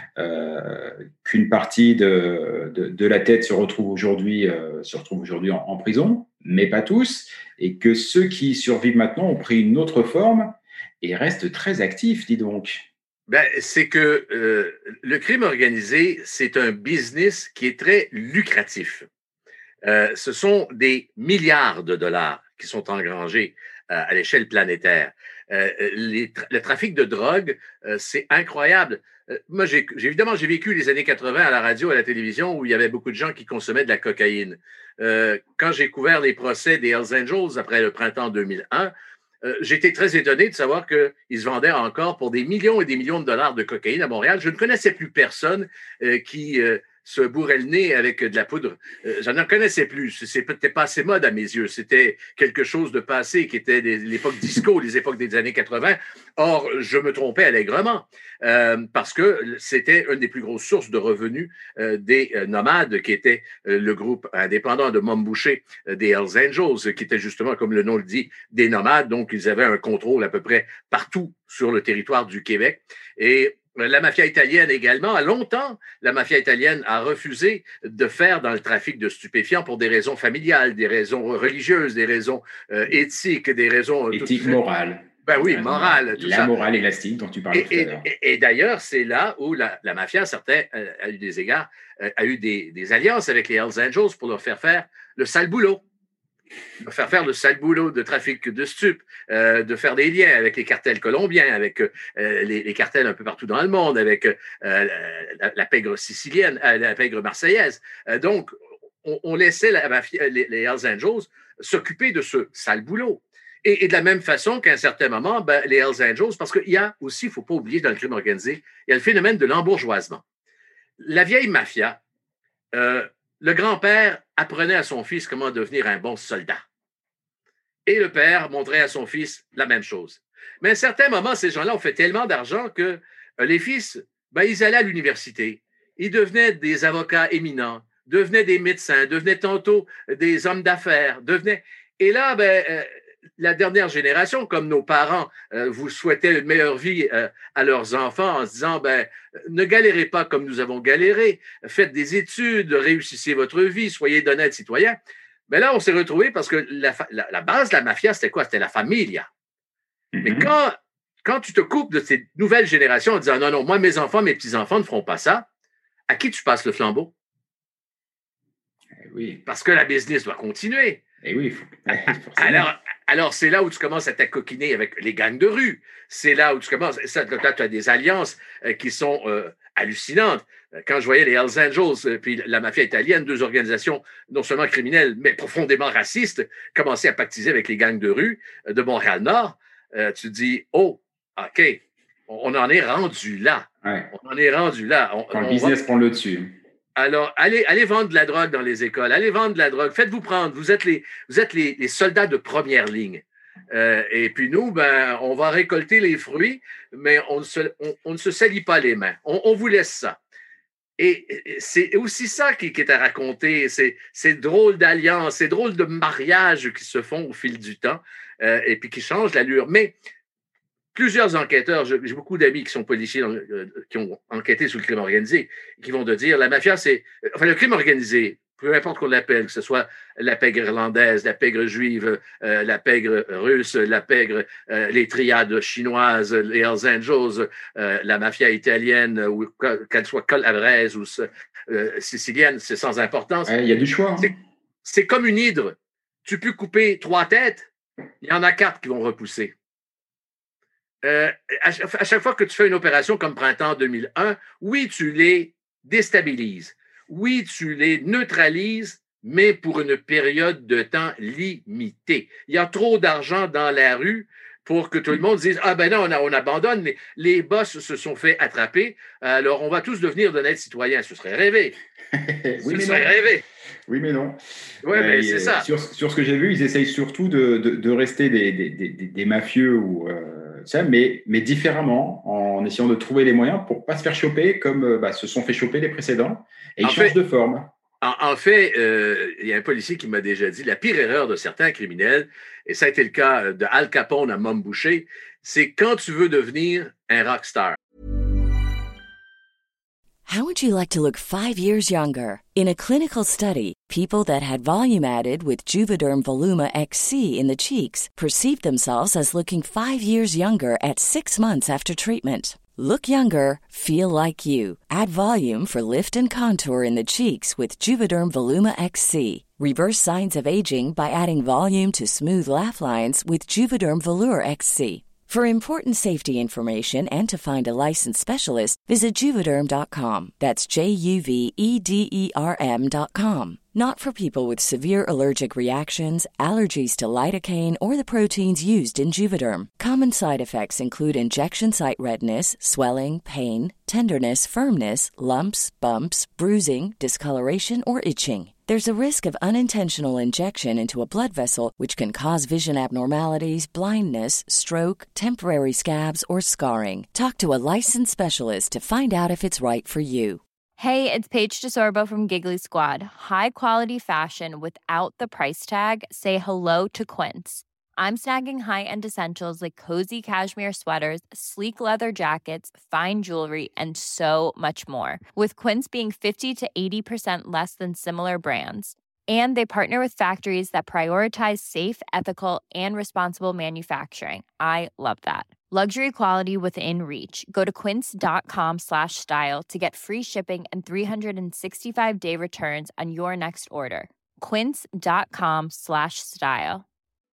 euh, qu'une partie de, de, de la tête se retrouve aujourd'hui, euh, se retrouve aujourd'hui en, en prison, mais pas tous, et que ceux qui survivent maintenant ont pris une autre forme et restent très actifs, dis donc. Ben, c'est que euh, le crime organisé, c'est un business qui est très lucratif. Euh, ce sont des milliards de dollars qui sont engrangés euh, à l'échelle planétaire. Euh, les tra- le trafic de drogue, euh, c'est incroyable. Euh, moi, j'ai, j'ai, évidemment, j'ai vécu les années quatre-vingts à la radio, à la télévision, où il y avait beaucoup de gens qui consommaient de la cocaïne. Euh, quand j'ai couvert les procès des Hells Angels après le printemps deux mille un, Euh, j'étais très étonné de savoir qu'ils se vendaient encore pour des millions et des millions de dollars de cocaïne à Montréal. Je ne connaissais plus personne euh, qui euh, se bourrait le nez avec de la poudre. Euh, je n'en connaissais plus. C'est peut-être pas assez mode à mes yeux. C'était quelque chose de passé qui était des, l'époque disco, les époques des années quatre-vingts. Or, je me trompais allègrement euh, parce que c'était une des plus grosses sources de revenus euh, des euh, nomades qui était euh, le groupe indépendant de Mom Boucher euh, des Hells Angels, qui était justement, comme le nom le dit, des nomades. Donc, ils avaient un contrôle à peu près partout sur le territoire du Québec. Et la mafia italienne également, à longtemps, la mafia italienne a refusé de faire dans le trafic de stupéfiants pour des raisons familiales, des raisons religieuses, des raisons euh, éthiques, des raisons... Euh, éthiques, morales. Ben oui, morale, tout la ça. La morale élastique dont tu parlais et, tout à l'heure. Et, et, et d'ailleurs, c'est là où la, la mafia, certains, euh, a eu des égards, euh, a eu des, des alliances avec les Hells Angels pour leur faire faire le sale boulot. De faire faire le sale boulot de trafic de stupes, euh, de faire des liens avec les cartels colombiens, avec euh, les, les cartels un peu partout dans le monde, avec euh, la, la pègre sicilienne, euh, la pègre marseillaise. Euh, donc, on, on laissait la mafia, les, les Hells Angels s'occuper de ce sale boulot. Et, et de la même façon qu'à un certain moment, ben, les Hells Angels, parce qu'il y a aussi, il ne faut pas oublier dans le crime organisé, il y a le phénomène de l'embourgeoisement. La vieille mafia, euh, le grand-père apprenait à son fils comment devenir un bon soldat. Et le père montrait à son fils la même chose. Mais à un certain moment, ces gens-là ont fait tellement d'argent que euh, les fils, ben, ils allaient à l'université. Ils devenaient des avocats éminents, devenaient des médecins, devenaient tantôt des hommes d'affaires, devenaient... Et là, ben, euh, la dernière génération, comme nos parents, euh, vous souhaitaient une meilleure vie euh, à leurs enfants en se disant, ben, ne galérez pas comme nous avons galéré, faites des études, réussissez votre vie, soyez d'honnêtes citoyens. Mais là, on s'est retrouvés parce que la, la, la base de la mafia, c'était quoi? C'était la familia. Mm-hmm. Mais quand, quand tu te coupes de ces nouvelles générations en disant, non, non, moi, mes enfants, mes petits-enfants ne feront pas ça, à qui tu passes le flambeau? Eh oui. Parce que la business doit continuer. Eh oui, faut... alors, alors, c'est là où tu commences à t'acoquiner avec les gangs de rue. C'est là où tu commences. Ça, là, tu as des alliances euh, qui sont euh, hallucinantes. Quand je voyais les Hells Angels euh, puis la mafia italienne, deux organisations non seulement criminelles, mais profondément racistes, commençaient à pactiser avec les gangs de rue euh, de Montréal-Nord, euh, tu te dis, oh, OK, on, on en est rendu là. Ouais. On en est rendu là. On, Quand on le business va... prend le dessus. Alors, allez, allez vendre de la drogue dans les écoles, allez vendre de la drogue, faites-vous prendre, vous êtes les, vous êtes les, les soldats de première ligne. Euh, et puis nous, ben, on va récolter les fruits, mais on ne se, on, on ne se salit pas les mains. On, on vous laisse ça. Et c'est aussi ça qui, qui est à raconter, c'est, c'est drôle d'alliances, c'est drôle de mariages qui se font au fil du temps euh, et puis qui changent l'allure. Mais plusieurs enquêteurs, j'ai beaucoup d'amis qui sont policiers, qui ont enquêté sur le crime organisé, qui vont te dire, la mafia, c'est... Enfin, le crime organisé, peu importe qu'on l'appelle, que ce soit la pègre irlandaise, la pègre juive, euh, la pègre russe, la pègre, euh, les triades chinoises, les Hells Angels, euh, la mafia italienne, ou qu'elle soit calabraise ou euh, sicilienne, c'est sans importance. Il ouais, y a du choix. Hein. C'est, c'est comme une hydre. Tu peux couper trois têtes, il y en a quatre qui vont repousser. Euh, à, à chaque fois que tu fais une opération comme Printemps deux mille un, oui, tu les déstabilises. Oui, tu les neutralises, mais pour une période de temps limitée. Il y a trop d'argent dans la rue pour que tout le monde dise « Ah ben non, on, a, on abandonne, les, les boss se sont fait attraper, alors on va tous devenir d'honnêtes citoyens. » Ce serait rêvé. Oui, Ce mais serait non. rêvé. Oui, mais non. Oui, Euh, mais c'est ça. Sur, sur ce que j'ai vu, ils essayent surtout de, de, de rester des, des, des, des mafieux, ou, euh, ça, mais, mais différemment, en essayant de trouver les moyens pour ne pas se faire choper comme euh, bah, se sont fait choper les précédents. Et ils En changent fait- de forme. En, en fait, euh, il y a un policier qui m'a déjà dit la pire erreur de certains criminels, et ça a été le cas de Al Capone à Mom Boucher, c'est quand tu veux devenir un rockstar. How would you like to look five years younger? In a clinical study, people that had volume added with Juvederm Voluma X C in the cheeks perceived themselves as looking five years younger at six months after treatment. Look younger, feel like you. Add volume for lift and contour in the cheeks with Juvederm Voluma X C. Reverse signs of aging by adding volume to smooth laugh lines with Juvederm Volure X C. For important safety information and to find a licensed specialist, visit Juvederm dot com. That's J U V E D E R M dot com. Not for people with severe allergic reactions, allergies to lidocaine, or the proteins used in Juvederm. Common side effects include injection site redness, swelling, pain, tenderness, firmness, lumps, bumps, bruising, discoloration, or itching. There's a risk of unintentional injection into a blood vessel, which can cause vision abnormalities, blindness, stroke, temporary scabs, or scarring. Talk to a licensed specialist to find out if it's right for you. Hey, it's Paige DeSorbo from Giggly Squad. High quality fashion without the price tag. Say hello to Quince. I'm snagging high-end essentials like cozy cashmere sweaters, sleek leather jackets, fine jewelry, and so much more. With Quince being fifty to eighty percent less than similar brands. And they partner with factories that prioritize safe, ethical, and responsible manufacturing. I love that. Luxury quality within reach. Go to quince.com slash style to get free shipping and three sixty-five day returns on your next order. Quince.com slash style.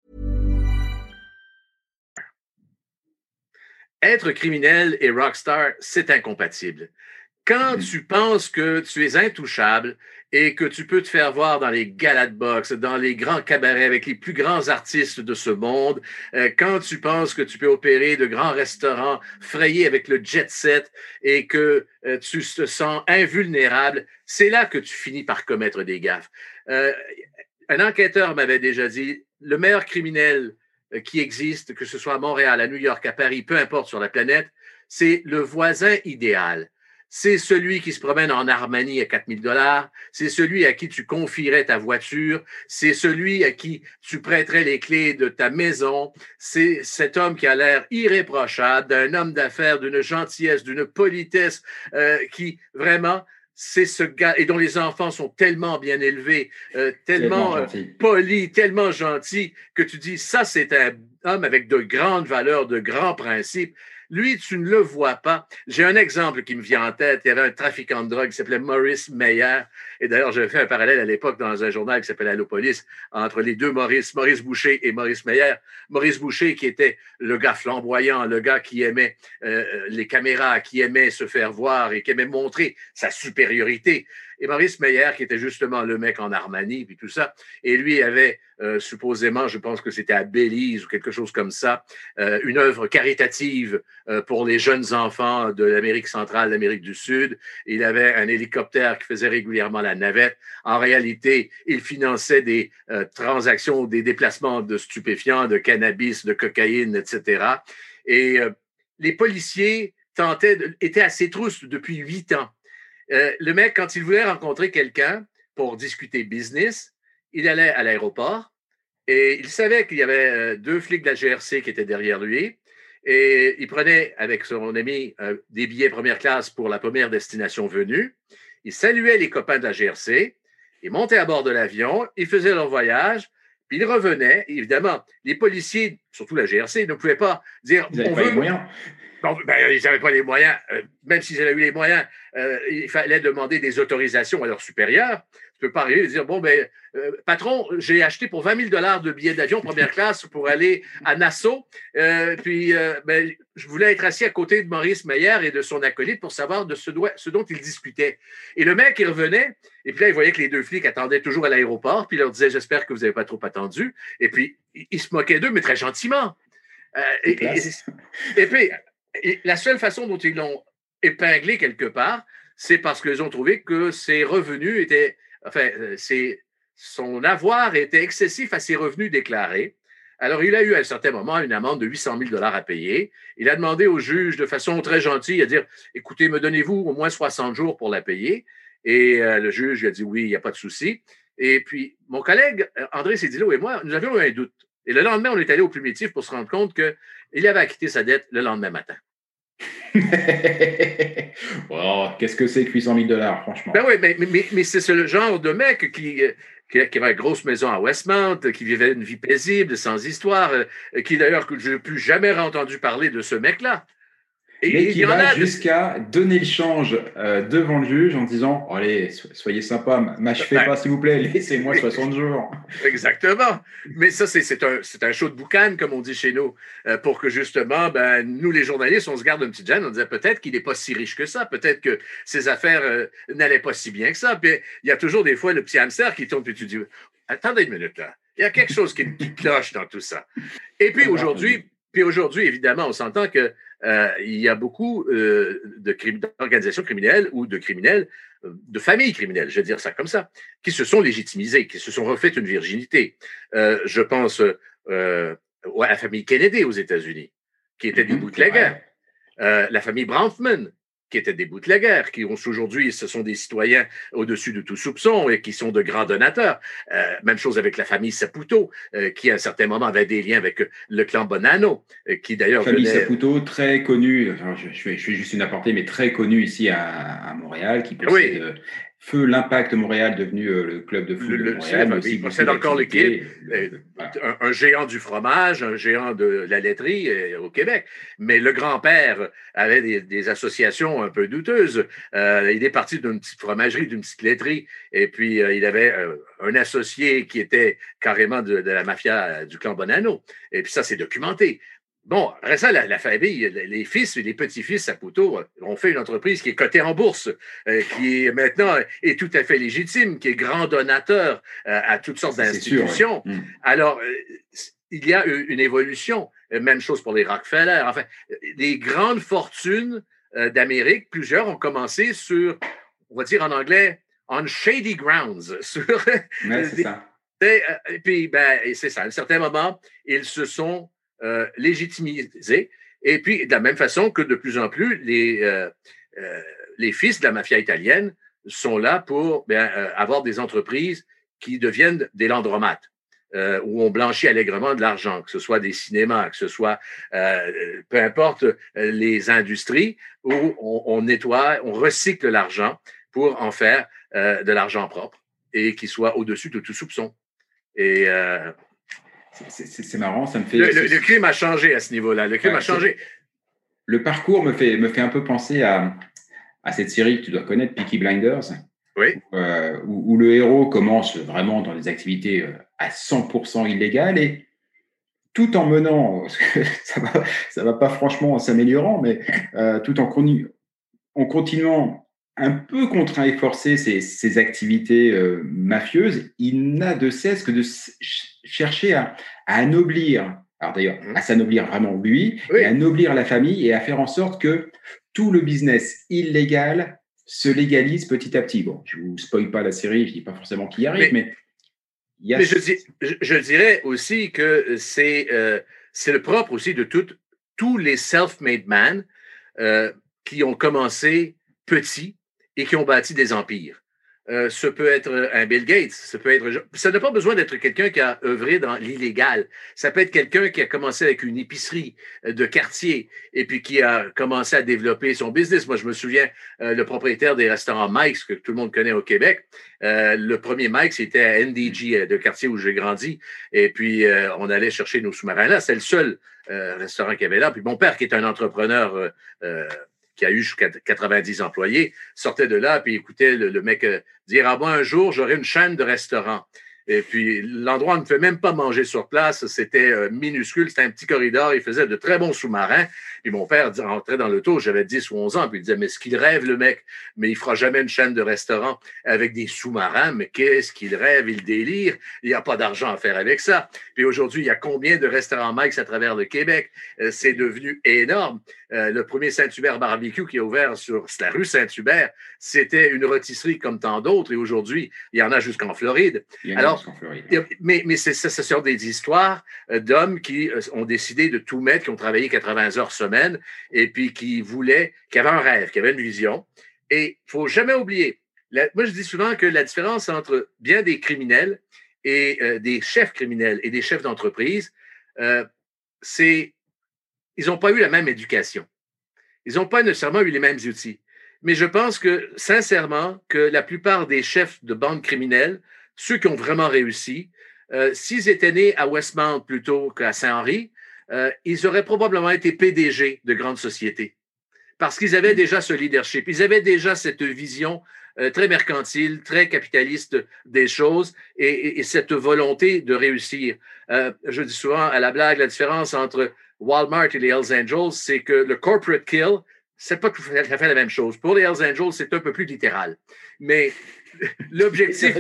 Être criminel et rockstar, c'est incompatible. Quand tu penses que tu es intouchable et que tu peux te faire voir dans les galas de boxe, dans les grands cabarets avec les plus grands artistes de ce monde, euh, quand tu penses que tu peux opérer de grands restaurants frayés avec le jet set et que euh, tu te sens invulnérable, c'est là que tu finis par commettre des gaffes. Euh, un enquêteur m'avait déjà dit, le meilleur criminel qui existe, que ce soit à Montréal, à New York, à Paris, peu importe sur la planète, c'est le voisin idéal. C'est celui qui se promène en Armani à quatre mille dollars, c'est celui à qui tu confierais ta voiture, c'est celui à qui tu prêterais les clés de ta maison, c'est cet homme qui a l'air irréprochable, d'un homme d'affaires, d'une gentillesse, d'une politesse, euh, qui vraiment... c'est ce gars, et dont les enfants sont tellement bien élevés, euh, tellement, tellement euh, polis, tellement gentils, que tu dis, ça, c'est un homme avec de grandes valeurs, de grands principes. Lui, tu ne le vois pas. J'ai un exemple qui me vient en tête. Il y avait un trafiquant de drogue qui s'appelait Maurice Meyer. Et d'ailleurs, j'avais fait un parallèle à l'époque dans un journal qui s'appelait Allopolis entre les deux Maurice, Maurice Boucher et Maurice Meyer. Maurice Boucher qui était le gars flamboyant, le gars qui aimait euh, les caméras, qui aimait se faire voir et qui aimait montrer sa supériorité. Et Maurice Meyer, qui était justement le mec en Armani, puis tout ça, et lui avait euh, supposément, je pense que c'était à Belize ou quelque chose comme ça, euh, une œuvre caritative euh, pour les jeunes enfants de l'Amérique centrale, l'Amérique du Sud. Il avait un hélicoptère qui faisait régulièrement la navette. En réalité, il finançait des euh, transactions, des déplacements de stupéfiants, de cannabis, de cocaïne, et cetera. Et euh, les policiers tentaient, de, étaient à ses trousses depuis huit ans. Euh, le mec, quand il voulait rencontrer quelqu'un pour discuter business, il allait à l'aéroport et il savait qu'il y avait euh, deux flics de la G R C qui étaient derrière lui et il prenait avec son ami euh, des billets première classe pour la première destination venue. Il saluait les copains de la G R C, il montait à bord de l'avion, il faisait leur voyage, puis il revenait. Évidemment, les policiers, surtout la G R C, ne pouvaient pas dire « on veut… » Bon, ben, ils n'avaient pas les moyens. Euh, même s'ils avaient eu les moyens, euh, il fallait demander des autorisations à leurs supérieurs. Tu ne peux pas arriver et dire, bon, ben, euh, patron, j'ai acheté pour vingt mille dollars de billets d'avion première classe pour aller à Nassau. Euh, puis, euh, ben, je voulais être assis à côté de Maurice Meyer et de son acolyte pour savoir de ce, do- ce dont ils discutaient. Et le mec, il revenait, et puis là, il voyait que les deux flics attendaient toujours à l'aéroport, puis il leur disait, j'espère que vous n'avez pas trop attendu. Et puis, il, il se moquait d'eux, mais très gentiment. Euh, et, et, et puis, et la seule façon dont ils l'ont épinglé quelque part, c'est parce qu'ils ont trouvé que ses revenus étaient, enfin, ses, son avoir était excessif à ses revenus déclarés. Alors, il a eu à un certain moment une amende de huit cent mille dollars à payer. Il a demandé au juge de façon très gentille à dire, écoutez, me donnez-vous au moins soixante jours pour la payer? Et euh, le juge lui a dit, oui, il n'y a pas de souci. Et puis, mon collègue André Cédillo et moi, nous avions eu un doute. Et le lendemain, on est allé au plumitif pour se rendre compte qu'il avait acquitté sa dette le lendemain matin. Oh, qu'est-ce que c'est que huit cent mille dollars, franchement? Ben oui, mais, mais, mais c'est ce genre de mec qui, qui, qui avait une grosse maison à Westmount, qui vivait une vie paisible, sans histoire, qui d'ailleurs, que je n'ai plus jamais entendu parler de ce mec-là. Et mais qui va jusqu'à de... donner le change euh, devant le juge en disant oh, « Allez, soyez sympa, m'achevez ben, pas s'il vous plaît, laissez-moi soixante jours. » Exactement. Mais ça, c'est, c'est, un, c'est un show de boucan, comme on dit chez nous, euh, pour que justement, ben, nous les journalistes, on se garde une petite gêne, on disait peut-être qu'il n'est pas si riche que ça, peut-être que ses affaires euh, n'allaient pas si bien que ça. Puis il y a toujours des fois le petit hamster qui tourne, puis tu dis « Attendez une minute là, il y a quelque chose qui, qui cloche dans tout ça. » Et puis aujourd'hui, puis aujourd'hui, évidemment, on s'entend que Euh, il y a beaucoup euh, de crim- d'organisations criminelles ou de criminels, euh, de familles criminelles, je vais dire ça comme ça, qui se sont légitimisées, qui se sont refaites une virginité. Euh, je pense euh, à la famille Kennedy aux États-Unis, qui était mmh, des bootleggers. Euh, la famille Bronfman, qui étaient des bootleggers, qui ont aujourd'hui, ce sont des citoyens au-dessus de tout soupçon et qui sont de grands donateurs. Euh, même chose avec la famille Saputo, euh, qui à un certain moment avait des liens avec le clan Bonanno, euh, qui d'ailleurs... Famille venait... Saputo, très connue, enfin, je, je, fais, je fais juste une aparté, mais très connue ici à, à Montréal, qui possède... Oui. Feu l'Impact Montréal, devenu euh, le club de foot le, de Montréal. Le, il possède encore l'équipe. Le, voilà. un, un géant du fromage, un géant de la laiterie euh, au Québec. Mais le grand-père avait des, des associations un peu douteuses. Euh, il est parti d'une petite fromagerie, d'une petite laiterie. Et puis, euh, il avait euh, un associé qui était carrément de, de la mafia du clan Bonanno. Et puis ça, c'est documenté. Bon, après ça, la, la famille, les fils et les petits-fils Saputo ont fait une entreprise qui est cotée en bourse, euh, qui est maintenant est tout à fait légitime, qui est grand donateur euh, à toutes sortes d'institutions. Sûr, oui. Alors, euh, il y a une évolution. Même chose pour les Rockefeller. Enfin, les grandes fortunes euh, d'Amérique, plusieurs ont commencé sur, on va dire en anglais, on shady grounds. Sur ouais, c'est ça. Et, et puis, ben, et c'est ça. À un certain moment, ils se sont Euh, légitimisé. Et puis, de la même façon que de plus en plus, les, euh, euh, les fils de la mafia italienne sont là pour bien, euh, avoir des entreprises qui deviennent des landromates, euh, où on blanchit allègrement de l'argent, que ce soit des cinémas, que ce soit, euh, peu importe, les industries, où on, on nettoie, on recycle l'argent pour en faire euh, de l'argent propre et qui soit au-dessus de tout soupçon. Et... Euh, C'est, c'est, c'est marrant, ça me fait... Le, le, le crime a changé à ce niveau-là. Le crime ouais, a changé. Le parcours me fait, me fait un peu penser à, à cette série que tu dois connaître, Peaky Blinders. Oui. Euh, où, où le héros commence vraiment dans des activités à cent pour cent illégales et tout en menant, parce que ça va, ça va pas franchement en s'améliorant, mais euh, tout en, en continuant un peu contraint et forcé ces, ces activités euh, mafieuses, il n'a de cesse que de ch- chercher à, à anoblir, alors d'ailleurs, à s'anoblir vraiment lui, oui. et à anoblir la famille et à faire en sorte que tout le business illégal se légalise petit à petit. Bon, je ne vous spoil pas la série, je ne dis pas forcément qu'il y arrive, mais... mais, il y a... mais je, dis, je, je dirais aussi que c'est, euh, c'est le propre aussi de tout, tous les self-made men euh, qui ont commencé petits et qui ont bâti des empires. Euh, ce peut être un Bill Gates, ça peut être. Ça n'a pas besoin d'être quelqu'un qui a œuvré dans l'illégal. Ça peut être quelqu'un qui a commencé avec une épicerie de quartier et puis qui a commencé à développer son business. Moi, je me souviens, euh, le propriétaire des restaurants Mike's, que tout le monde connaît au Québec, euh, le premier Mike's, c'était à N D G, de quartier où j'ai grandi. Et puis, euh, on allait chercher nos sous-marins là. C'est le seul euh, restaurant qu'il y avait là. Puis mon père, qui est un entrepreneur euh, euh, qui a eu jusqu'à quatre-vingt-dix employés, sortait de là, puis écoutait le, le mec euh, dire « Ah bon, un jour, j'aurai une chaîne de restaurants. » Et puis, l'endroit, on ne fait même pas manger sur place. C'était euh, minuscule, c'était un petit corridor. Il faisait de très bons sous-marins. Puis mon père rentrait dans l'auto, j'avais dix ou onze ans, puis il disait « Mais ce qu'il rêve, le mec, mais il fera jamais une chaîne de restaurants avec des sous-marins. Mais qu'est-ce qu'il rêve, il délire. Il n'y a pas d'argent à faire avec ça. » Puis aujourd'hui, il y a combien de restaurants Mike's à travers le Québec? Euh, c'est devenu énorme. Euh, le premier Saint-Hubert Barbecue qui a ouvert sur la rue Saint-Hubert, c'était une rôtisserie comme tant d'autres. Et aujourd'hui, il y en a jusqu'en Floride. Alors, Floride. Mais, mais c'est, ce sont des histoires d'hommes qui ont décidé de tout mettre, qui ont travaillé quatre-vingts heures semaine et puis qui voulaient, qui avaient un rêve, qui avaient une vision. Et il ne faut jamais oublier, la, moi je dis souvent que la différence entre bien des criminels et euh, des chefs criminels et des chefs d'entreprise, euh, c'est ils n'ont pas eu la même éducation. Ils n'ont pas nécessairement eu les mêmes outils. Mais je pense que, sincèrement, que la plupart des chefs de bandes criminelles, ceux qui ont vraiment réussi, euh, s'ils étaient nés à Westmount plutôt qu'à Saint-Henri, euh, ils auraient probablement été P D G de grandes sociétés. Parce qu'ils avaient déjà ce leadership. Ils avaient déjà cette vision euh, très mercantile, très capitaliste des choses et, et, et cette volonté de réussir. Euh, je dis souvent à la blague, la différence entre Walmart et les Hells Angels, c'est que le corporate kill, c'est pas tout à fait la même chose. Pour les Hells Angels, c'est un peu plus littéral. Mais l'objectif,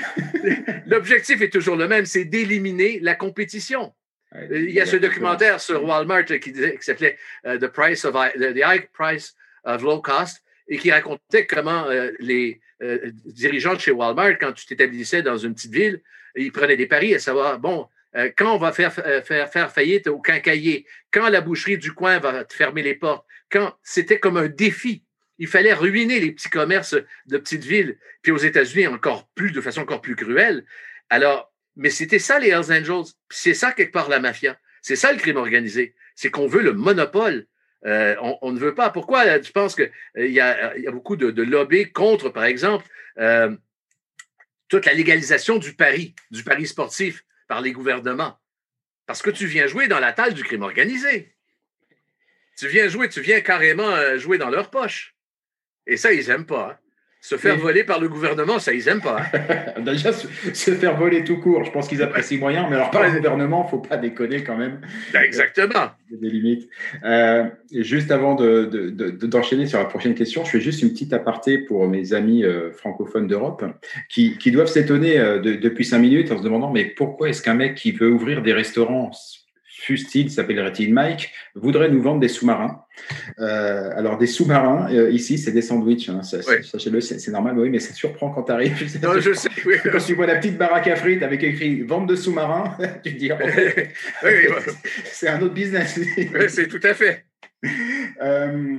l'objectif est toujours le même, c'est d'éliminer la compétition. Il y a ce documentaire sur Walmart qui, disait, qui s'appelait uh, The Price of The High Price of Low Cost et qui racontait comment euh, les euh, dirigeants de chez Walmart, quand tu t'établissais dans une petite ville, ils prenaient des paris à savoir, bon, euh, quand on va faire, faire, faire faillite au quincaillier, quand la boucherie du coin va te fermer les portes, quand c'était comme un défi. Il fallait ruiner les petits commerces de petites villes. Puis aux États-Unis, encore plus, de façon encore plus cruelle. Alors, mais c'était ça, les Hells Angels. Puis c'est ça, quelque part, la mafia. C'est ça, le crime organisé. C'est qu'on veut le monopole. Euh, on, on ne veut pas. Pourquoi? Je pense qu'il euh, y, a, y a beaucoup de, de lobbies contre, par exemple, euh, toute la légalisation du pari, du pari sportif par les gouvernements. Parce que tu viens jouer dans la taille du crime organisé. Tu viens jouer, tu viens carrément euh, jouer dans leur poche. Et ça, ils n'aiment pas. Hein. Se faire oui. voler par le gouvernement, ça, ils n'aiment pas. Hein. Déjà, se, se faire voler tout court, je pense qu'ils apprécient moyen, mais alors par ouais. le gouvernement, il ne faut pas déconner quand même. Ben exactement. Il y a des limites. Euh, juste avant de, de, de, d'enchaîner sur la prochaine question, je fais juste une petite aparté pour mes amis euh, francophones d'Europe qui, qui doivent s'étonner euh, de, depuis cinq minutes en se demandant mais pourquoi est-ce qu'un mec qui veut ouvrir des restaurants fût-il, s'appellerait-il Mike, voudrait nous vendre des sous-marins. Euh, alors, des sous-marins, euh, ici, c'est des sandwichs. Hein, ça, oui. Sachez-le, c'est, c'est normal, oui, mais ça surprend quand tu arrives. Non, je sais, oui. Quand tu vois la petite baraque à frites avec écrit « vente de sous-marins », tu te dis oh, « oui, oui, c'est un autre business. » Oui, c'est tout à fait. Euh,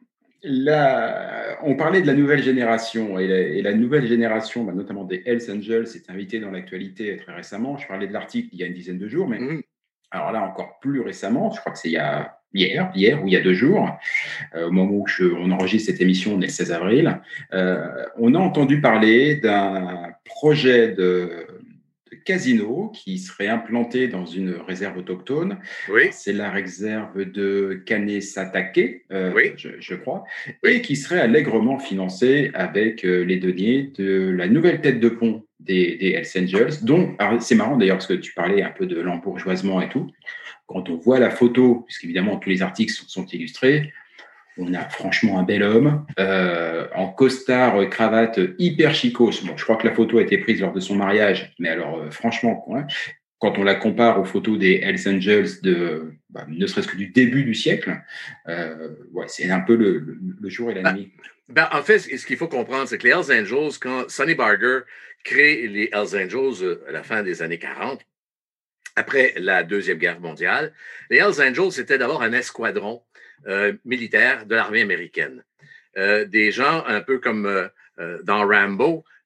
là, on parlait de la nouvelle génération et la, et la nouvelle génération, bah, notamment des Hells Angels, s'est invitée dans l'actualité très récemment. Je parlais de l'article il y a une dizaine de jours, mais mm-hmm. alors là, encore plus récemment, je crois que c'est il y a hier, hier ou il y a deux jours, euh, au moment où je, on enregistre cette émission, on est le seize avril, euh, on a entendu parler d'un projet de, de casino qui serait implanté dans une réserve autochtone. Oui. C'est la réserve de Kanesatake, euh, oui. je, je crois, oui. et qui serait allègrement financé avec euh, les deniers de la nouvelle tête de pont Des, des Hells Angels, dont, alors c'est marrant d'ailleurs parce que tu parlais un peu de l'embourgeoisement et tout, quand on voit la photo, puisqu'évidemment tous les articles sont, sont illustrés, on a franchement un bel homme, euh, en costard, cravate, hyper chicos. Bon, je crois que la photo a été prise lors de son mariage, mais alors euh, franchement, hein, quand on la compare aux photos des Hells Angels de, bah, ne serait-ce que du début du siècle, euh, ouais, c'est un peu le, le, le jour et la nuit. Ben, en fait, ce qu'il faut comprendre, c'est que les Hells Angels, quand Sonny Barger crée les Hells Angels à la fin des années quarante, après la Deuxième Guerre mondiale, les Hells Angels, c'était d'abord un escadron euh, militaire de l'armée américaine. Euh, des gens un peu comme euh, dans Rambo,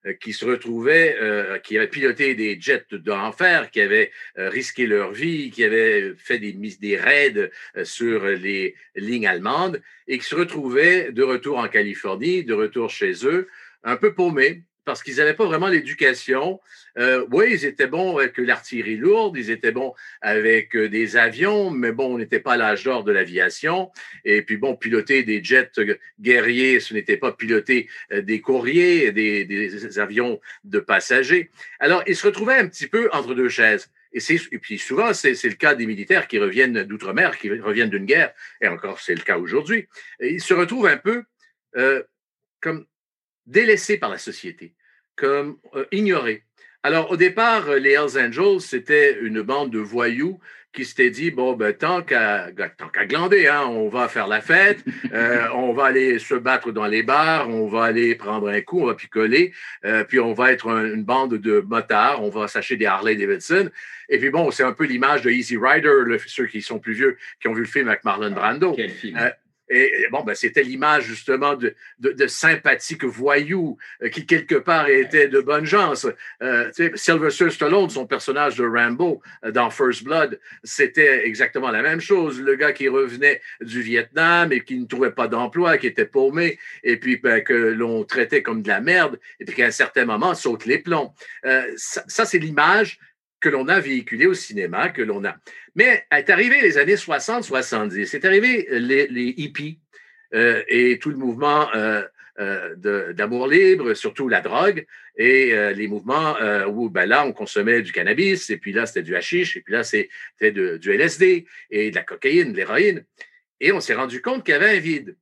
euh, qui se retrouvaient, euh, qui avaient piloté des jets d'enfer, qui avaient euh, risqué leur vie, qui avaient fait des, des raids euh, sur les lignes allemandes et qui se retrouvaient de retour en Californie, de retour chez eux, un peu paumés, parce qu'ils n'avaient pas vraiment l'éducation. Euh, oui, ils étaient bons avec l'artillerie lourde, ils étaient bons avec euh, des avions, mais bon, on n'était pas à l'âge d'or de l'aviation. Et puis bon, piloter des jets guerriers, ce n'était pas piloter euh, des courriers, des, des avions de passagers. Alors, ils se retrouvaient un petit peu entre deux chaises. Et, c'est, et puis souvent, c'est, c'est le cas des militaires qui reviennent d'outre-mer, qui reviennent d'une guerre, et encore c'est le cas aujourd'hui. Et ils se retrouvent un peu euh, comme délaissés par la société, comme euh, ignorés. Alors, au départ, les Hells Angels, c'était une bande de voyous qui s'était dit, bon, ben, tant qu'à, tant qu'à glander, hein, on va faire la fête, euh, on va aller se battre dans les bars, on va aller prendre un coup, on va picoler, euh, puis on va être un, une bande de motards, on va s'acheter des Harley Davidson. Et puis bon, c'est un peu l'image de Easy Rider, le, ceux qui sont plus vieux, qui ont vu le film avec Marlon Brando. Quel film. Euh, Et bon, ben, c'était l'image justement de, de, de sympathiques voyous euh, qui, quelque part, étaient de bonne gens. Euh, Sylvester Stallone, son personnage de Rambo euh, dans First Blood, c'était exactement la même chose. Le gars qui revenait du Vietnam et qui ne trouvait pas d'emploi, qui était paumé, et puis ben, que l'on traitait comme de la merde, et puis qu'à un certain moment, saute les plombs. Euh, ça, ça, c'est l'image que l'on a véhiculée au cinéma, que l'on a. Mais est arrivé les années soixante soixante-dix, c'est arrivé les, les hippies euh, et tout le mouvement euh, euh, de, d'amour libre, surtout la drogue, et euh, les mouvements euh, où ben là, on consommait du cannabis, et puis là, c'était du hashish, et puis là, c'était de, du L S D, et de la cocaïne, de l'héroïne. Et on s'est rendu compte qu'il y avait un vide.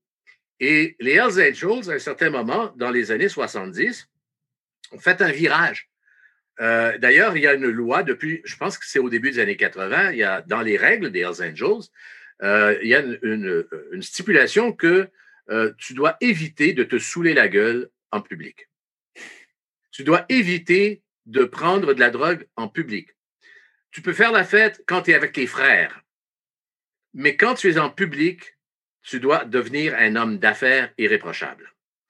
Et les Hells Angels, à un certain moment, dans les années soixante-dix, ont fait un virage. Euh, d'ailleurs, il y a une loi depuis, je pense que c'est au début des années quatre-vingts, il y a dans les règles des Hells Angels, euh, il y a une, une, une stipulation que euh, tu dois éviter de te saouler la gueule en public. Tu dois éviter de prendre de la drogue en public. Tu peux faire la fête quand tu es avec tes frères, mais quand tu es en public, tu dois devenir un homme d'affaires irréprochable.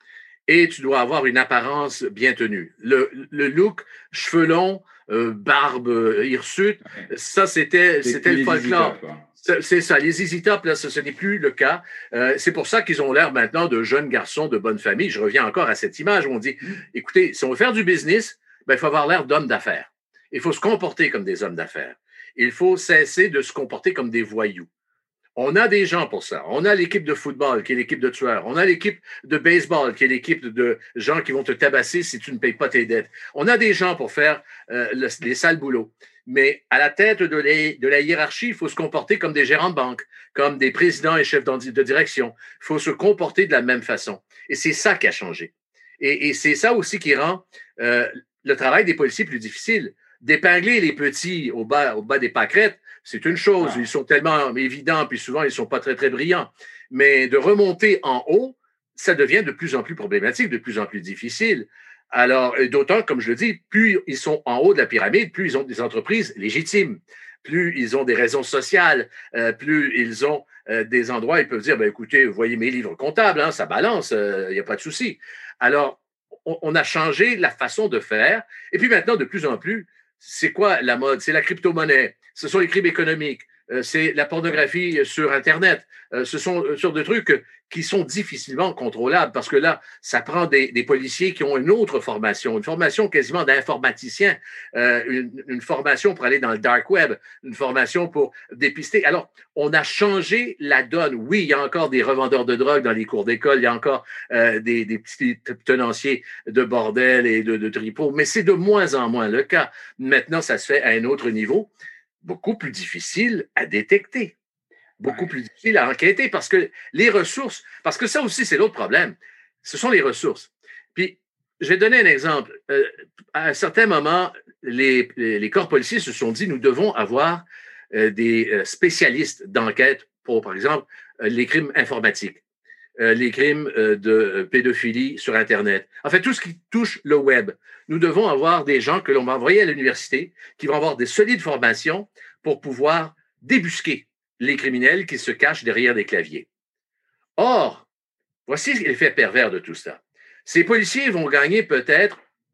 Et tu dois avoir une apparence bien tenue. Le, le look, cheveux longs, euh, barbe euh, hirsute, ouais. ça, c'était, c'était le folklore. C'est, c'est ça. Les Z Z Top, là, ce, ce n'est plus le cas. Euh, c'est pour ça qu'ils ont l'air maintenant de jeunes garçons de bonne famille. Je reviens encore à cette image où on dit, écoutez, si on veut faire du business, ben, il faut avoir l'air d'hommes d'affaires. Il faut se comporter comme des hommes d'affaires. Il faut cesser de se comporter comme des voyous. On a des gens pour ça. On a l'équipe de football, qui est l'équipe de tueurs. On a l'équipe de baseball, qui est l'équipe de gens qui vont te tabasser si tu ne payes pas tes dettes. On a des gens pour faire euh, le, les sales boulots. Mais à la tête de, les, de la hiérarchie, il faut se comporter comme des gérants de banque, comme des présidents et chefs de direction. Il faut se comporter de la même façon. Et c'est ça qui a changé. Et, et c'est ça aussi qui rend euh, le travail des policiers plus difficile. D'épingler les petits au bas, au bas des pâquerettes, c'est une chose. Ils sont tellement évidents, puis souvent, ils ne sont pas très, très brillants. Mais de remonter en haut, ça devient de plus en plus problématique, de plus en plus difficile. Alors, d'autant, comme je le dis, plus ils sont en haut de la pyramide, plus ils ont des entreprises légitimes, plus ils ont des raisons sociales, euh, plus ils ont euh, des endroits où ils peuvent dire, ben, écoutez, vous voyez mes livres comptables, hein, ça balance, il euh, n'y a pas de souci. Alors, on, on a changé la façon de faire. Et puis maintenant, de plus en plus, c'est quoi la mode? C'est la crypto-monnaie, ce sont les crimes économiques, euh, c'est la pornographie sur Internet. Euh, ce sont euh, sur des trucs qui sont difficilement contrôlables parce que là, ça prend des, des policiers qui ont une autre formation, une formation quasiment d'informaticien, euh, une, une formation pour aller dans le dark web, une formation pour dépister. Alors, on a changé la donne. Oui, il y a encore des revendeurs de drogue dans les cours d'école, il y a encore euh, des, des petits tenanciers de bordel et de, de tripots, mais c'est de moins en moins le cas. Maintenant, ça se fait à un autre niveau, beaucoup plus difficile à détecter. Beaucoup plus difficile à enquêter parce que les ressources, parce que ça aussi, c'est l'autre problème, ce sont les ressources. Puis, je vais donner un exemple. Euh, à un certain moment, les, les, les corps policiers se sont dit, nous devons avoir euh, des spécialistes d'enquête pour, par exemple, euh, les crimes informatiques, euh, les crimes euh, de pédophilie sur Internet. En fait, tout ce qui touche le web. Nous devons avoir des gens que l'on va envoyer à l'université, qui vont avoir des solides formations pour pouvoir débusquer les criminels qui se cachent derrière des claviers. Or, voici l'effet pervers de tout ça. Ces policiers vont gagner peut-être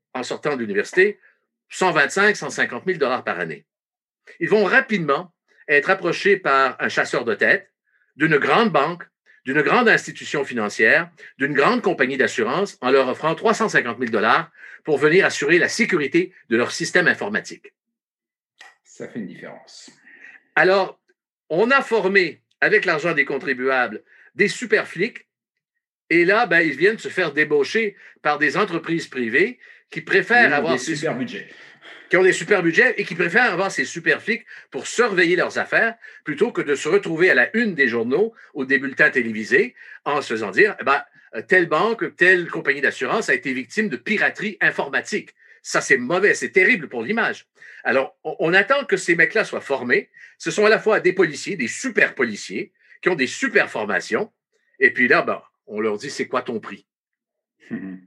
en sortant de l'université, cent vingt-cinq, cent cinquante mille dollars par année. Ils vont rapidement être approchés par un chasseur de tête d'une grande banque, d'une grande institution financière, d'une grande compagnie d'assurance en leur offrant trois cent cinquante mille dollars pour venir assurer la sécurité de leur système informatique. Ça fait une différence. Alors, on a formé, avec l'argent des contribuables, des super flics et là, ben, ils viennent se faire débaucher par des entreprises privées qui préfèrent avoir des super ces... budgets. qui ont des super budgets et qui préfèrent avoir ces super flics pour surveiller leurs affaires plutôt que de se retrouver à la une des journaux ou des bulletins télévisés en se faisant dire, eh ben, telle banque, telle compagnie d'assurance a été victime de piraterie informatique. Ça, c'est mauvais, c'est terrible pour l'image. Alors, on, on attend que ces mecs-là soient formés. Ce sont à la fois des policiers, des super policiers qui ont des super formations. Et puis là, ben, on leur dit, c'est quoi ton prix? Mmh.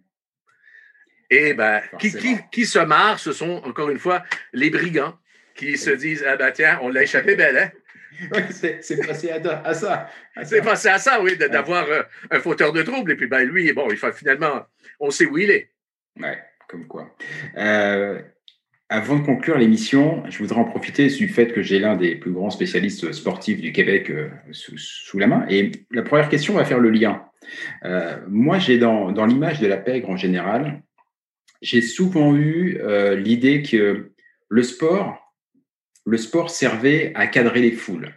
Et ben, qui, qui, qui se marre, ce sont, encore une fois, les brigands qui se disent, ah ben tiens, on l'a échappé belle, hein? Oui, c'est, c'est passé à, à ça. À c'est ça. passé à ça, oui, de, d'avoir euh, un fauteur de trouble. Et puis, ben, lui, bon, il fait, finalement, on sait où il est. Ouais, comme quoi. Euh, avant de conclure l'émission, je voudrais en profiter du fait que j'ai l'un des plus grands spécialistes sportifs du Québec euh, sous, sous la main. Et la première question va faire le lien. Euh, moi, j'ai dans, dans l'image de la pègre en général, j'ai souvent eu euh, l'idée que le sport, le sport servait à cadrer les foules,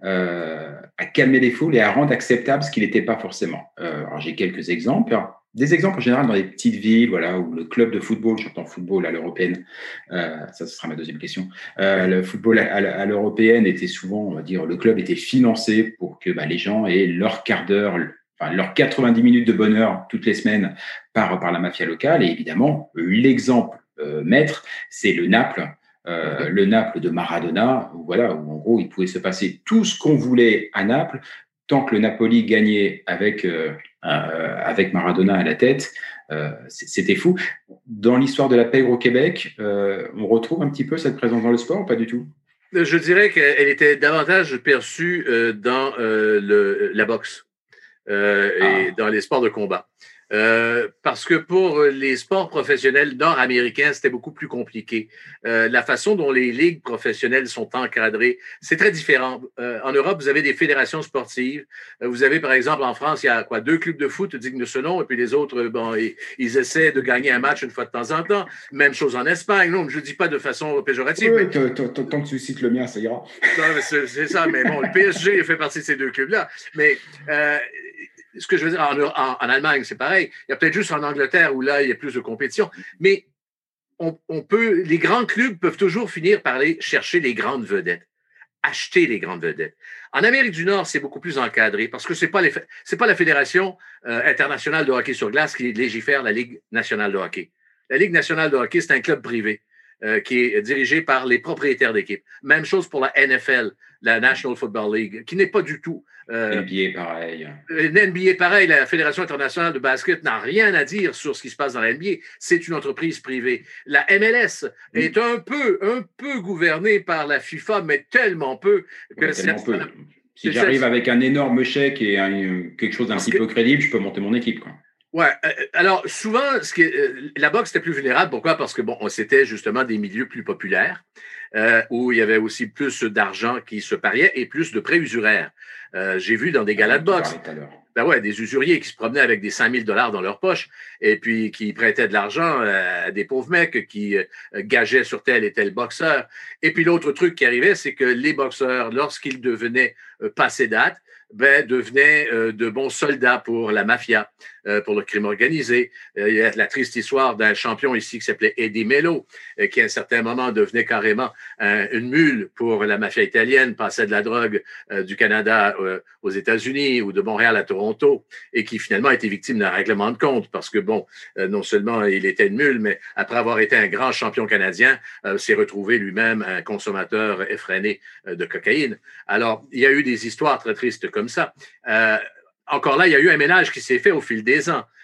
euh, à calmer les foules et à rendre acceptable ce qui n'était pas forcément. Euh, alors j'ai quelques exemples. Alors, des exemples en général dans des petites villes, voilà, où le club de football, j'entends football à l'européenne, euh, ça ce sera ma deuxième question. Euh, le football à, à, à l'européenne était souvent, on va dire, le club était financé pour que bah, les gens aient leur quart d'heure, enfin, leurs quatre-vingt-dix minutes de bonheur toutes les semaines par, par la mafia locale. Et évidemment, l'exemple euh, maître, c'est le Naples, euh, le Naples de Maradona, où, voilà, où en gros, il pouvait se passer tout ce qu'on voulait à Naples, tant que le Napoli gagnait avec, euh, euh, avec Maradona à la tête. Euh, c'était fou. Dans l'histoire de la pègre au Québec, euh, on retrouve un petit peu cette présence dans le sport ou pas du tout? Je dirais qu'elle était davantage perçue euh, dans euh, le, la boxe. Euh, et ah. dans les sports de combat. Euh, parce que pour les sports professionnels nord-américains, c'était beaucoup plus compliqué. Euh, la façon dont les ligues professionnelles sont encadrées, c'est très différent. Euh, en Europe, vous avez des fédérations sportives. Euh, vous avez, par exemple, en France, il y a quoi, deux clubs de foot dignes de ce nom, et puis les autres, bon, ils, ils essaient de gagner un match une fois de temps en temps. Même chose en Espagne. Non, je ne dis pas de façon péjorative. Oui, mais... oui, tant que tu cites le mien, ça ira. Non, c'est, c'est ça, mais bon, le P S G fait partie de ces deux clubs-là. Mais... Euh, ce que je veux dire, en, en, en Allemagne, c'est pareil. Il y a peut-être juste en Angleterre où là, il y a plus de compétition. Mais on, on peut, les grands clubs peuvent toujours finir par aller chercher les grandes vedettes, acheter les grandes vedettes. En Amérique du Nord, c'est beaucoup plus encadré parce que c'est pas les, c'est pas la Fédération euh, internationale de hockey sur glace qui légifère la Ligue nationale de hockey. La Ligue nationale de hockey, c'est un club privé euh, qui est dirigé par les propriétaires d'équipes. Même chose pour la N F L, la National Football League, qui n'est pas du tout... Euh, N B A, pareil. N B A, pareil. La Fédération internationale de basket n'a rien à dire sur ce qui se passe dans la N B A. C'est une entreprise privée. La M L S mmh. est un peu, un peu gouvernée par la FIFA, mais tellement peu que ouais, tellement peu. Si c'est j'arrive cette... avec un énorme chèque et un, quelque chose d'un Parce petit que... peu crédible, je peux monter mon équipe, quoi. Ouais. Euh, alors, souvent, ce qui est, euh, la boxe était plus vulnérable. Pourquoi? Parce que, bon, c'était justement des milieux plus populaires, euh, où il y avait aussi plus d'argent qui se pariait et plus de prêts usuraires. Euh, j'ai vu dans des galas de boxe, ben ouais, des usuriers qui se promenaient avec des cinq mille dollars dans leur poche et puis qui prêtaient de l'argent à des pauvres mecs qui euh, gageaient sur tel et tel boxeur. Et puis, l'autre truc qui arrivait, c'est que les boxeurs, lorsqu'ils devenaient euh, passés date, ben, devenaient euh, de bons soldats pour la mafia, euh, pour le crime organisé. Euh, il y a la triste histoire d'un champion ici qui s'appelait Eddie Mello, euh, qui à un certain moment devenait carrément un, une mule pour la mafia italienne, passait de la drogue euh, du Canada euh, aux États-Unis ou de Montréal à Toronto, et qui finalement a été victime d'un règlement de compte parce que, bon, euh, non seulement il était une mule, mais après avoir été un grand champion canadien, euh, s'est retrouvé lui-même un consommateur effréné euh, de cocaïne. Alors, il y a eu des histoires très tristes comme Comme ça. Euh, encore là, il y a eu un ménage qui s'est fait au fil des ans.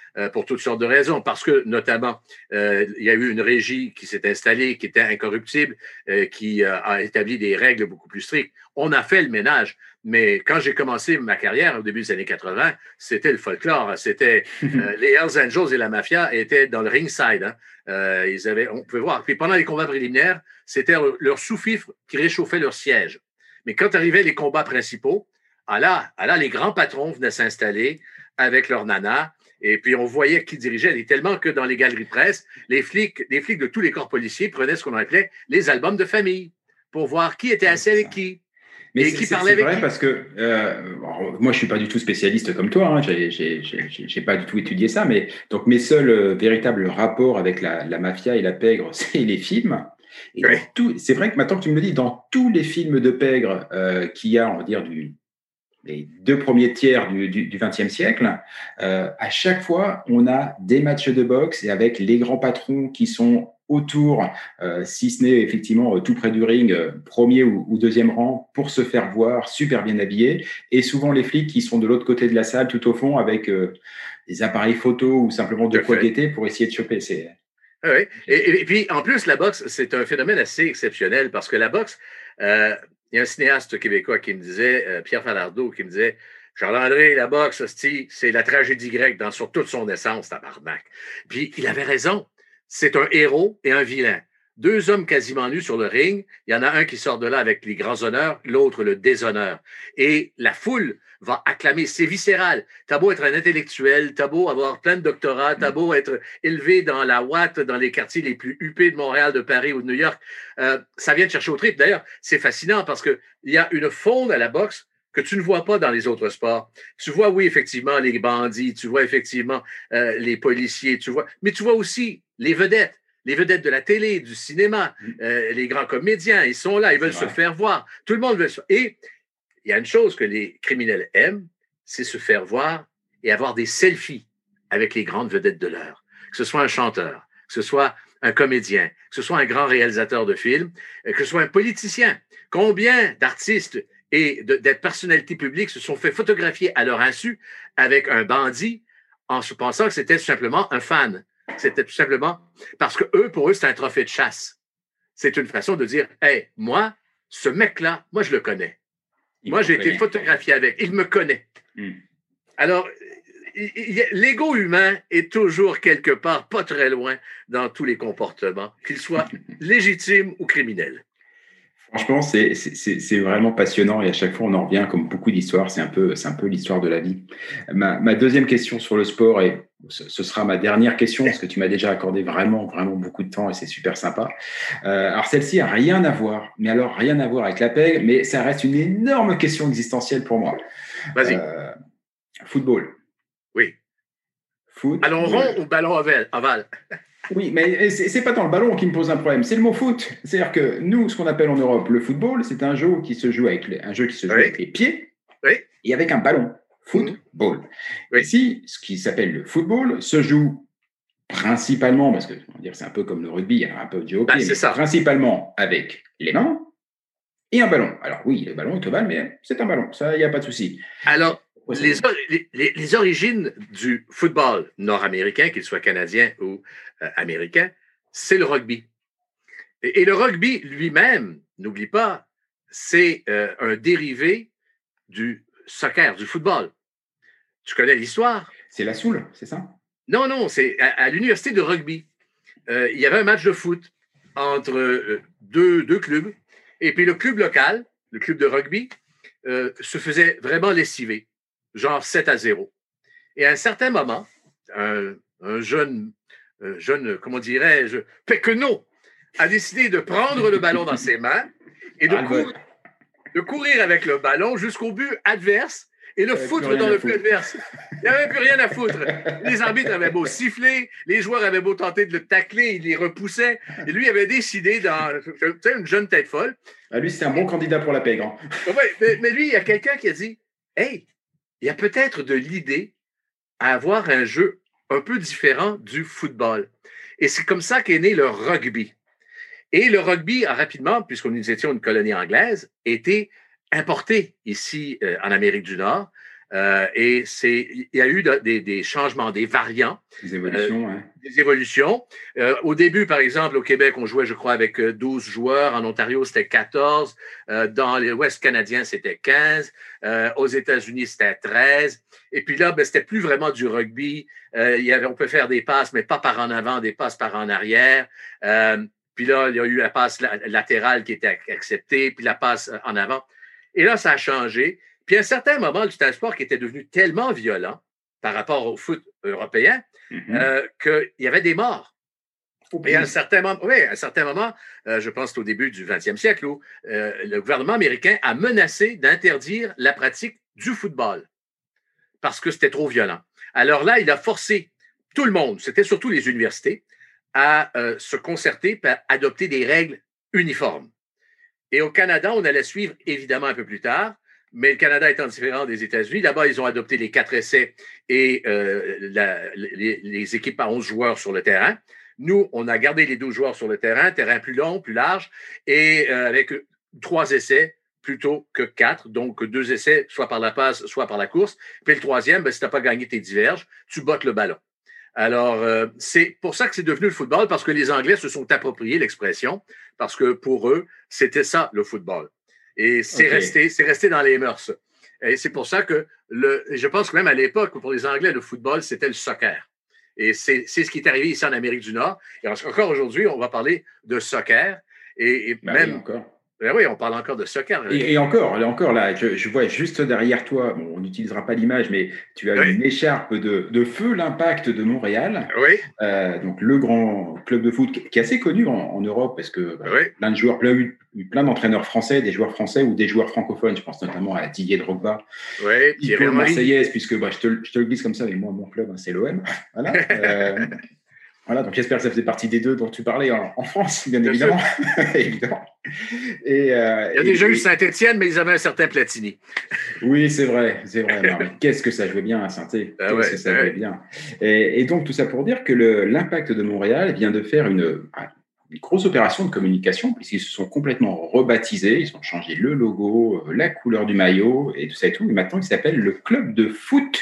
euh, pour toutes sortes de raisons. Parce que, notamment, euh, il y a eu une régie qui s'est installée, qui était incorruptible, euh, qui euh, a établi des règles beaucoup plus strictes. On a fait le ménage. Mais quand j'ai commencé ma carrière au début des années quatre-vingts, c'était le folklore. C'était euh, les Hells Angels et la mafia étaient dans le ringside. Hein. Euh, ils avaient, on pouvait voir. Puis pendant les combats préliminaires, c'était leur sous-fifre qui réchauffait leur siège. Mais quand arrivaient les combats principaux, ah là, ah là, les grands patrons venaient s'installer avec leurs nanas. Et puis, on voyait qui dirigeait. Et tellement que dans les galeries de presse, les flics, les flics de tous les corps policiers prenaient ce qu'on appelait les albums de famille pour voir qui était assis avec qui. Mais et c'est, qui c'est, parlait c'est avec vrai qui. Parce que euh, moi, je suis pas du tout spécialiste comme toi. Hein, j'ai, j'ai, j'ai, j'ai pas du tout étudié ça. Mais donc, mes seuls euh, véritables rapports avec la, la mafia et la pègre, c'est les films. Et Oui. dans tout, c'est vrai que maintenant que tu me le dis, dans tous les films de pègre euh, qu'il y a, on va dire, du, les deux premiers tiers du, du, du vingtième siècle, euh, à chaque fois, on a des matchs de boxe et avec les grands patrons qui sont autour, euh, si ce n'est effectivement euh, tout près du ring, euh, premier ou, ou deuxième rang, pour se faire voir, super bien habillés, et souvent les flics qui sont de l'autre côté de la salle, tout au fond, avec euh, des appareils photo ou simplement de quoi guetter pour essayer de choper. C'est... Ah oui. Et, et puis, en plus, la boxe, c'est un phénomène assez exceptionnel parce que la boxe, euh, il y a un cinéaste québécois qui me disait, euh, Pierre Falardeau, qui me disait, Charles-André, la boxe, c'est la tragédie grecque dans sur toute son essence, tabarnak. Puis, il avait raison. C'est un héros et un vilain. Deux hommes quasiment nus sur le ring. Il y en a un qui sort de là avec les grands honneurs, l'autre le déshonneur. Et la foule va acclamer. C'est viscéral. T'as beau être un intellectuel, t'as beau avoir plein de doctorats, t'as beau être élevé dans la ouate, dans les quartiers les plus huppés de Montréal, de Paris ou de New York. Euh, ça vient te chercher au trip. D'ailleurs, c'est fascinant parce qu'il y a une faune à la boxe que tu ne vois pas dans les autres sports. Tu vois, oui, effectivement, les bandits, tu vois effectivement euh, les policiers, tu vois, mais tu vois aussi les vedettes, les vedettes de la télé, du cinéma, euh, les grands comédiens, ils sont là, ils veulent se faire voir. Tout le monde veut se... Et il y a une chose que les criminels aiment, c'est se faire voir et avoir des selfies avec les grandes vedettes de l'heure. Que ce soit un chanteur, que ce soit un comédien, que ce soit un grand réalisateur de films, que ce soit un politicien. Combien d'artistes et de, de personnalités publiques se sont fait photographier à leur insu avec un bandit en se pensant que c'était tout simplement un fan. C'était tout simplement parce que eux, pour eux, c'est un trophée de chasse. C'est une façon de dire, hey, moi, ce mec-là, moi, je le connais. Il moi, j'ai été photographié avec. Il me connaît. Mm. Alors, l'ego humain est toujours quelque part pas très loin dans tous les comportements, qu'ils soient légitimes ou criminels. Franchement, c'est, c'est, c'est vraiment passionnant et à chaque fois, on en revient comme beaucoup d'histoires. C'est un peu, c'est un peu l'histoire de la vie. Ma, ma deuxième question sur le sport, et ce sera ma dernière question parce que tu m'as déjà accordé vraiment, vraiment beaucoup de temps et c'est super sympa. Euh, alors, celle-ci a rien à voir, mais alors rien à voir avec la pègre, mais ça reste une énorme question existentielle pour moi. Vas-y. Euh, football. Oui. Foot. Ballon rond ou ballon ovale? ovale. Oui, mais c'est, c'est pas tant le ballon qui me pose un problème, c'est le mot foot. C'est-à-dire que nous, ce qu'on appelle en Europe le football, c'est un jeu qui se joue avec les, un jeu qui se joue oui. avec les pieds oui. et avec un ballon. Football. Oui. Ici, ce qui s'appelle le football se joue principalement, parce que on va dire, c'est un peu comme le rugby, il y a un peu de hockey, bah, mais ça. principalement avec les mains et un ballon. Alors oui, le ballon est ovale, mais c'est un ballon, ça, il n'y a pas de souci. Alors, Les, les, les origines du football nord-américain, qu'il soit canadien ou euh, américain, c'est le rugby. Et, et le rugby lui-même, n'oublie pas, c'est euh, un dérivé du soccer, du football. Tu connais l'histoire? C'est la Soule, c'est ça? Non, non, c'est à, à l'université de rugby. Euh, il y avait un match de foot entre euh, deux, deux clubs, et puis le club local, le club de rugby, euh, se faisait vraiment lessiver. Genre sept à zéro. Et à un certain moment, un, un jeune, un jeune, comment dirais-je, Péquenot a décidé de prendre le ballon dans ses mains et de, ah, cour- de courir avec le ballon jusqu'au but adverse et le foutre dans le but adverse. Il n'y avait plus rien à foutre. Les arbitres avaient beau siffler, les joueurs avaient beau tenter de le tacler, ils les repoussaient. Et lui avait décidé, dans tu sais, une jeune tête folle. Ah, lui, c'est un bon candidat pour la pègre. Hein. Ouais, mais, mais lui, il y a quelqu'un qui a dit, hey, il y a peut-être de l'idée à avoir un jeu un peu différent du football. Et c'est comme ça qu'est né le rugby. Et le rugby a rapidement, puisque nous étions une colonie anglaise, été importé ici euh, en Amérique du Nord Euh, et c'est, il y a eu de, des, des changements, des variants. Des évolutions, euh, ouais. Des évolutions. Euh, au début, par exemple, au Québec, on jouait, je crois, avec douze joueurs. En Ontario, c'était quatorze. Euh, dans l'Ouest canadien, c'était quinze. Euh, aux États-Unis, c'était treize. Et puis là, ben, c'était plus vraiment du rugby. Euh, il y avait, on peut faire des passes, mais pas par en avant, des passes par en arrière. Euh, puis là, il y a eu la passe latérale qui était acceptée, puis la passe en avant. Et là, ça a changé. Puis à un certain moment, le sport qui était devenu tellement violent par rapport au foot européen mm-hmm. euh, qu'il y avait des morts. Okay. Et à un certain moment, oui, à un certain moment, euh, je pense que c'est au début du vingtième siècle, où euh, le gouvernement américain a menacé d'interdire la pratique du football parce que c'était trop violent. Alors là, il a forcé tout le monde, c'était surtout les universités, à euh, se concerter et à adopter des règles uniformes. Et au Canada, on allait suivre évidemment un peu plus tard, mais le Canada étant différent des États-Unis, là-bas, ils ont adopté les quatre essais et euh, la, les, les équipes à onze joueurs sur le terrain. Nous, on a gardé les douze joueurs sur le terrain, terrain plus long, plus large, et euh, avec trois essais plutôt que quatre, donc deux essais, soit par la passe, soit par la course. Puis le troisième, ben, si tu n'as pas gagné tes diverges, tu bottes le ballon. Alors, euh, c'est pour ça que c'est devenu le football, parce que les Anglais se sont appropriés l'expression, parce que pour eux, c'était ça, le football. Et c'est okay. resté, c'est resté dans les mœurs. Et c'est pour ça que, le, je pense que même à l'époque, pour les Anglais, le football, c'était le soccer. Et c'est, c'est ce qui est arrivé ici en Amérique du Nord. Et encore aujourd'hui, on va parler de soccer. Et, et ben même... Oui, encore. Ben oui, on parle encore de soccer. Et, et encore, là, encore, là, je, je vois juste derrière toi, bon, on n'utilisera pas l'image, mais tu as oui. une écharpe de, de feu l'Impact de Montréal. Oui. Euh, donc, le grand club de foot qui est assez connu en, en Europe parce que bah, oui. plein de joueurs, plein, plein d'entraîneurs français, des joueurs français ou des joueurs francophones. Je pense notamment à Didier Drogba. Oui, Thierry Marseillaise, puisque bah, je, te, je te le glisse comme ça, mais moi, mon club, hein, c'est l'O M. Voilà. Euh, Voilà, donc j'espère que ça faisait partie des deux dont tu parlais en, en France, bien, bien évidemment. évidemment. Et, euh, Il y a et, déjà et, eu Saint-Étienne, mais ils avaient un certain Platini. Oui, c'est vrai, c'est vrai. Non, mais qu'est-ce que ça jouait bien à Saint-Étienne, ah qu'est-ce ouais, que ça ouais. jouait bien. Et, et donc, tout ça pour dire que le, l'Impact de Montréal vient de faire une, une grosse opération de communication, puisqu'ils se sont complètement rebaptisés, ils ont changé le logo, la couleur du maillot, et tout ça et tout. Et maintenant, ils s'appellent le Club de foot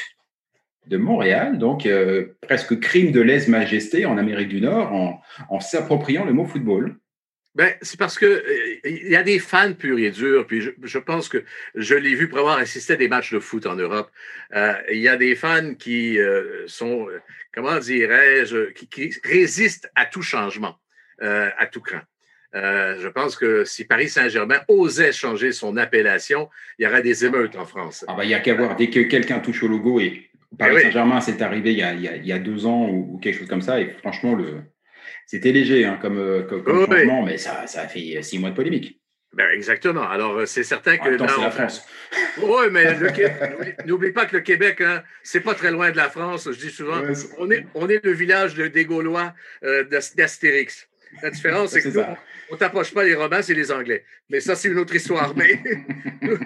de Montréal, donc euh, presque crime de lèse-majesté en Amérique du Nord en, en s'appropriant le mot football. Ben, c'est parce que il euh, y a des fans purs et durs, puis je, je pense que je l'ai vu pour avoir assisté à des matchs de foot en Europe. Il euh, y a des fans qui euh, sont, euh, comment dirais-je, qui, qui résistent à tout changement, euh, à tout cran. Euh, je pense que si Paris Saint-Germain osait changer son appellation, il y aurait des émeutes en France. Ah ben, il y a qu'à voir, dès que quelqu'un touche au logo et Paris Saint-Germain, c'est arrivé il y, a, il, y a, il y a deux ans ou, ou quelque chose comme ça. Et franchement, le, c'était léger hein, comme, comme, comme oui. changement, mais ça, ça a fait six mois de polémique. Ben exactement. Alors, c'est certain que... Attends, c'est la France. Oui, mais le, n'oublie pas que le Québec, hein, c'est pas très loin de la France. Je dis souvent, ouais, c'est... On, est, on est le village des Gaulois euh, d'Astérix. La différence, c'est, c'est que nous, on ne t'approche pas les Romains, c'est les Anglais. Mais ça, c'est une autre histoire. Mais nous,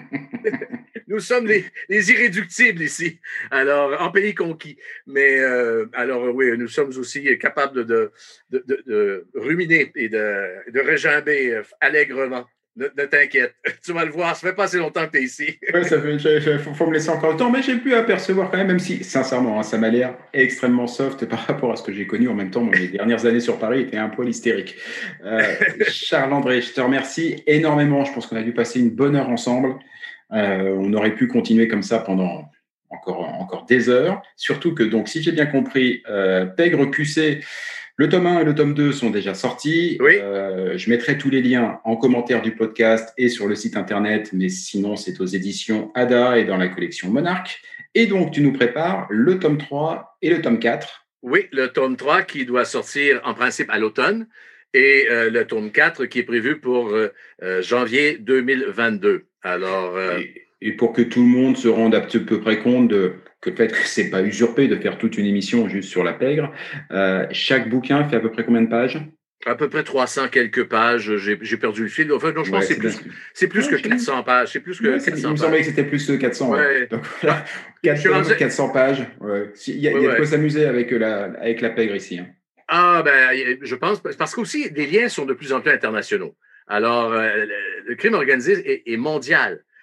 nous sommes les, les irréductibles ici, alors en pays conquis. Mais euh, alors oui, nous sommes aussi capables de, de, de, de, de ruminer et de, de régimber allègrement. Ne, ne t'inquiète, tu vas le voir, ça fait pas assez longtemps que tu es ici. Oui, ça fait, il faut, faut me laisser encore le temps, mais j'ai pu apercevoir quand même, même si, sincèrement, hein, ça m'a l'air extrêmement soft par rapport à ce que j'ai connu. En même temps, mes dernières années sur Paris étaient un poil hystériques. Euh, Charles-André, je te remercie énormément. Je pense qu'on a dû passer une bonne heure ensemble. Euh, on aurait pu continuer comme ça pendant encore, encore des heures. Surtout que, donc, si j'ai bien compris, euh, Pègre Q C, le tome un et le tome deux sont déjà sortis. Oui. Euh, je mettrai tous les liens en commentaire du podcast et sur le site internet, mais sinon, c'est aux éditions Ada et dans la collection Monarque. Et donc, tu nous prépares le tome trois et le tome quatre. Oui, le tome trois qui doit sortir en principe à l'automne et euh, le tome quatre qui est prévu pour euh, euh, janvier deux mille vingt-deux. Alors, euh... et, et pour que tout le monde se rende à peu près compte de, que le fait que ce n'est pas usurpé de faire toute une émission juste sur la pègre, euh, chaque bouquin fait à peu près combien de pages ? À peu près trois cents quelques pages. J'ai, j'ai perdu le fil. Enfin, non, je ouais, pense que c'est plus, c'est plus ouais, que quatre cents pages. C'est plus que ouais, quatre cents il me semblait que c'était plus que quatre cents. Ouais. Ouais. Donc, voilà. quatre, rendu... quatre cents pages. Ouais. Il y a, ouais, il y a de quoi s'amuser avec la, avec la pègre ici. Hein. Ah, ben, je pense, parce qu'aussi, les liens sont de plus en plus internationaux. Alors, euh, le, le crime organisé est, est mondial.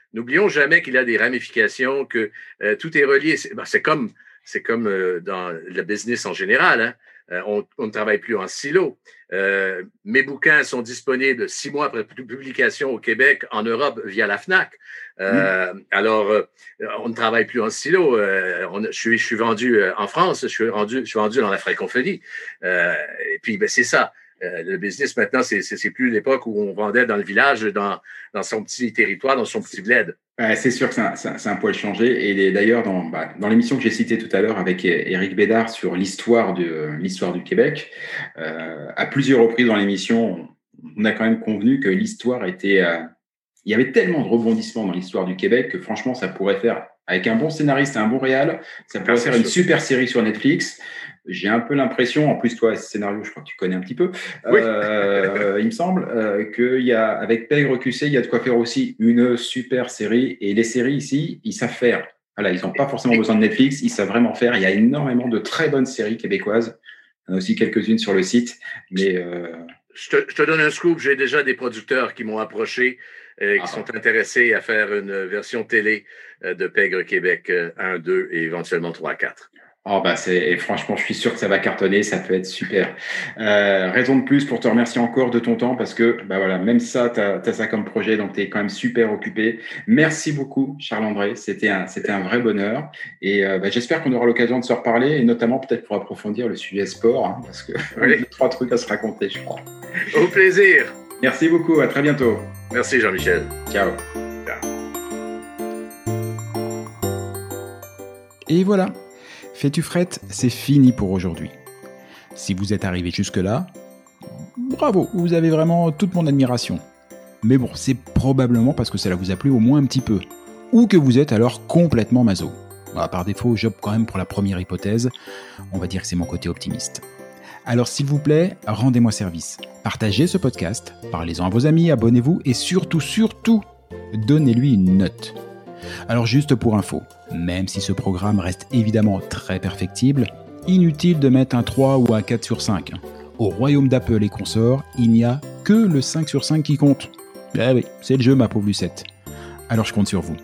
n'oublions jamais qu'il y a des ramifications, que euh, tout est relié. C'est, ben, c'est comme, c'est comme euh, dans le business en général, hein. Euh, on, on ne travaille plus en silo. Euh, mes bouquins sont disponibles six mois après publication au Québec, en Europe, via la FNAC. Euh, mmh. Alors, euh, on ne travaille plus en silo. Euh, on, je, suis, je suis vendu euh, en France, je suis, rendu, je suis vendu dans la francophonie. Euh, et puis, ben, c'est ça. Euh, le business, maintenant, c'est, c'est, c'est plus l'époque où on vendait dans le village, dans, dans son petit territoire, dans son petit bled. Ouais, c'est sûr que c'est un, c'est un, c'est un poil changé. Et d'ailleurs, dans, bah, dans l'émission que j'ai citée tout à l'heure avec Éric Bédard sur l'histoire, de, l'histoire du Québec, euh, à plusieurs reprises dans l'émission, on a quand même convenu que l'histoire était... Euh, il y avait tellement de rebondissements dans l'histoire du Québec que franchement, ça pourrait faire, avec un bon scénariste et un bon réal, ça pourrait ah, faire sûr. une super série sur Netflix. J'ai un peu l'impression, en plus toi, ce scénario, je crois que tu connais un petit peu, oui. euh, il me semble, euh, qu'il y a, avec Pègre Q C, il y a de quoi faire aussi une super série. Et les séries ici, ils savent faire. Voilà, ils n'ont pas forcément besoin de Netflix, ils savent vraiment faire. Il y a énormément de très bonnes séries québécoises. Il y en a aussi quelques-unes sur le site. Mais euh... je, te, je te donne un scoop, j'ai déjà des producteurs qui m'ont approché, euh, qui ah. sont intéressés à faire une version télé euh, de Pègre Québec euh, un, deux et éventuellement trois, quatre. Oh bah c'est, et franchement, je suis sûr que ça va cartonner, ça peut être super. Euh, raison de plus pour te remercier encore de ton temps parce que bah voilà, même ça, tu as ça comme projet, donc tu es quand même super occupé. Merci beaucoup, Charles-André, c'était un, c'était un vrai bonheur. Et euh, bah, j'espère qu'on aura l'occasion de se reparler et notamment peut-être pour approfondir le sujet sport, hein, parce que oui. Il y a trois trucs à se raconter, je crois. Au plaisir. Merci beaucoup, à très bientôt. Merci Jean-Michel. Ciao. Ciao. Et voilà. Fais-tu frette, c'est fini pour aujourd'hui. Si vous êtes arrivé jusque-là, bravo, vous avez vraiment toute mon admiration. Mais bon, c'est probablement parce que cela vous a plu au moins un petit peu. Ou que vous êtes alors complètement maso. Bah, par défaut, j'opte quand même pour la première hypothèse. On va dire que c'est mon côté optimiste. Alors s'il vous plaît, rendez-moi service. Partagez ce podcast, parlez-en à vos amis, abonnez-vous et surtout, surtout, donnez-lui une note. Alors juste pour info, même si ce programme reste évidemment très perfectible, inutile de mettre un trois ou un quatre sur cinq. Au royaume d'Apple et consorts, il n'y a que le cinq sur cinq qui compte. Eh oui, c'est le jeu ma pauvre Lucette. Alors je compte sur vous.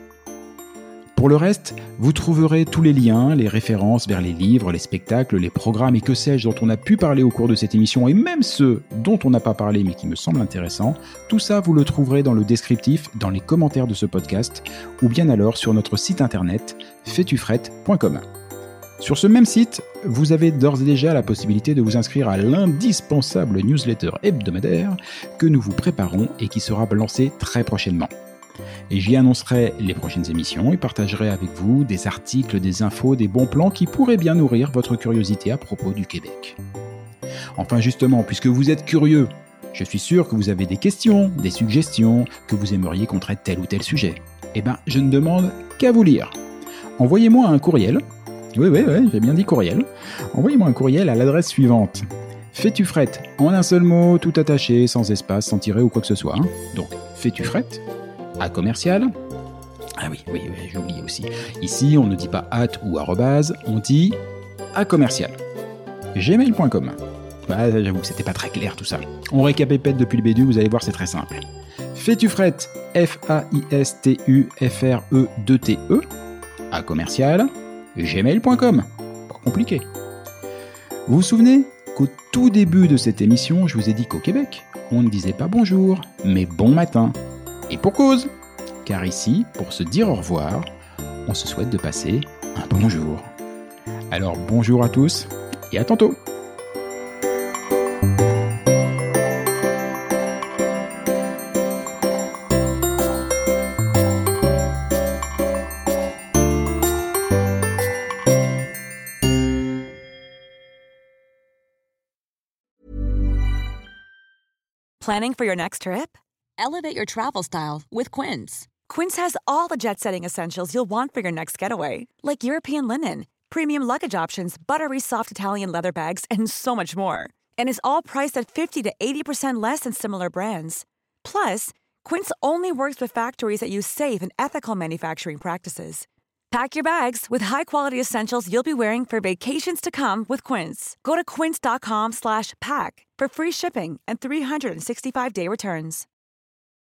Pour le reste, vous trouverez tous les liens, les références vers les livres, les spectacles, les programmes et que sais-je dont on a pu parler au cours de cette émission et même ceux dont on n'a pas parlé mais qui me semblent intéressants. Tout ça, vous le trouverez dans le descriptif, dans les commentaires de ce podcast ou bien alors sur notre site internet fais tu frette point com. Sur ce même site, vous avez d'ores et déjà la possibilité de vous inscrire à l'indispensable newsletter hebdomadaire que nous vous préparons et qui sera lancé très prochainement. Et j'y annoncerai les prochaines émissions et partagerai avec vous des articles, des infos, des bons plans qui pourraient bien nourrir votre curiosité à propos du Québec. Enfin justement, puisque vous êtes curieux, je suis sûr que vous avez des questions, des suggestions, que vous aimeriez qu'on traite tel ou tel sujet. Eh ben, je ne demande qu'à vous lire. Envoyez-moi un courriel. Oui, oui, oui, j'ai bien dit courriel. Envoyez-moi un courriel à l'adresse suivante. Fais-tu frette, en un seul mot, tout attaché, sans espace, sans tiret ou quoi que ce soit. Hein. Donc, fais-tu frette à commercial. Ah oui, oui, oui, j'ai oublié aussi. Ici, on ne dit pas at ou arrobase, on dit à commercial. gmail point com. Bah, j'avoue, c'était pas très clair tout ça. On récapépète depuis le début, vous allez voir, c'est très simple. Fais-tu frette, F A I S T U F R E deux T E, à commercial, gmail point com. Pas compliqué. Vous vous souvenez qu'au tout début de cette émission, je vous ai dit qu'au Québec, on ne disait pas bonjour, mais bon matin. Et pour cause, car ici, pour se dire au revoir, on se souhaite de passer un bonjour. Alors bonjour à tous et à tantôt. Planning for your next trip? Elevate your travel style with Quince. Quince has all the jet-setting essentials you'll want for your next getaway, like European linen, premium luggage options, buttery soft Italian leather bags, and so much more. And is all priced at fifty to eighty percent less than similar brands. Plus, Quince only works with factories that use safe and ethical manufacturing practices. Pack your bags with high-quality essentials you'll be wearing for vacations to come with Quince. Go to quince dot com slash pack for free shipping and three sixty-five day returns.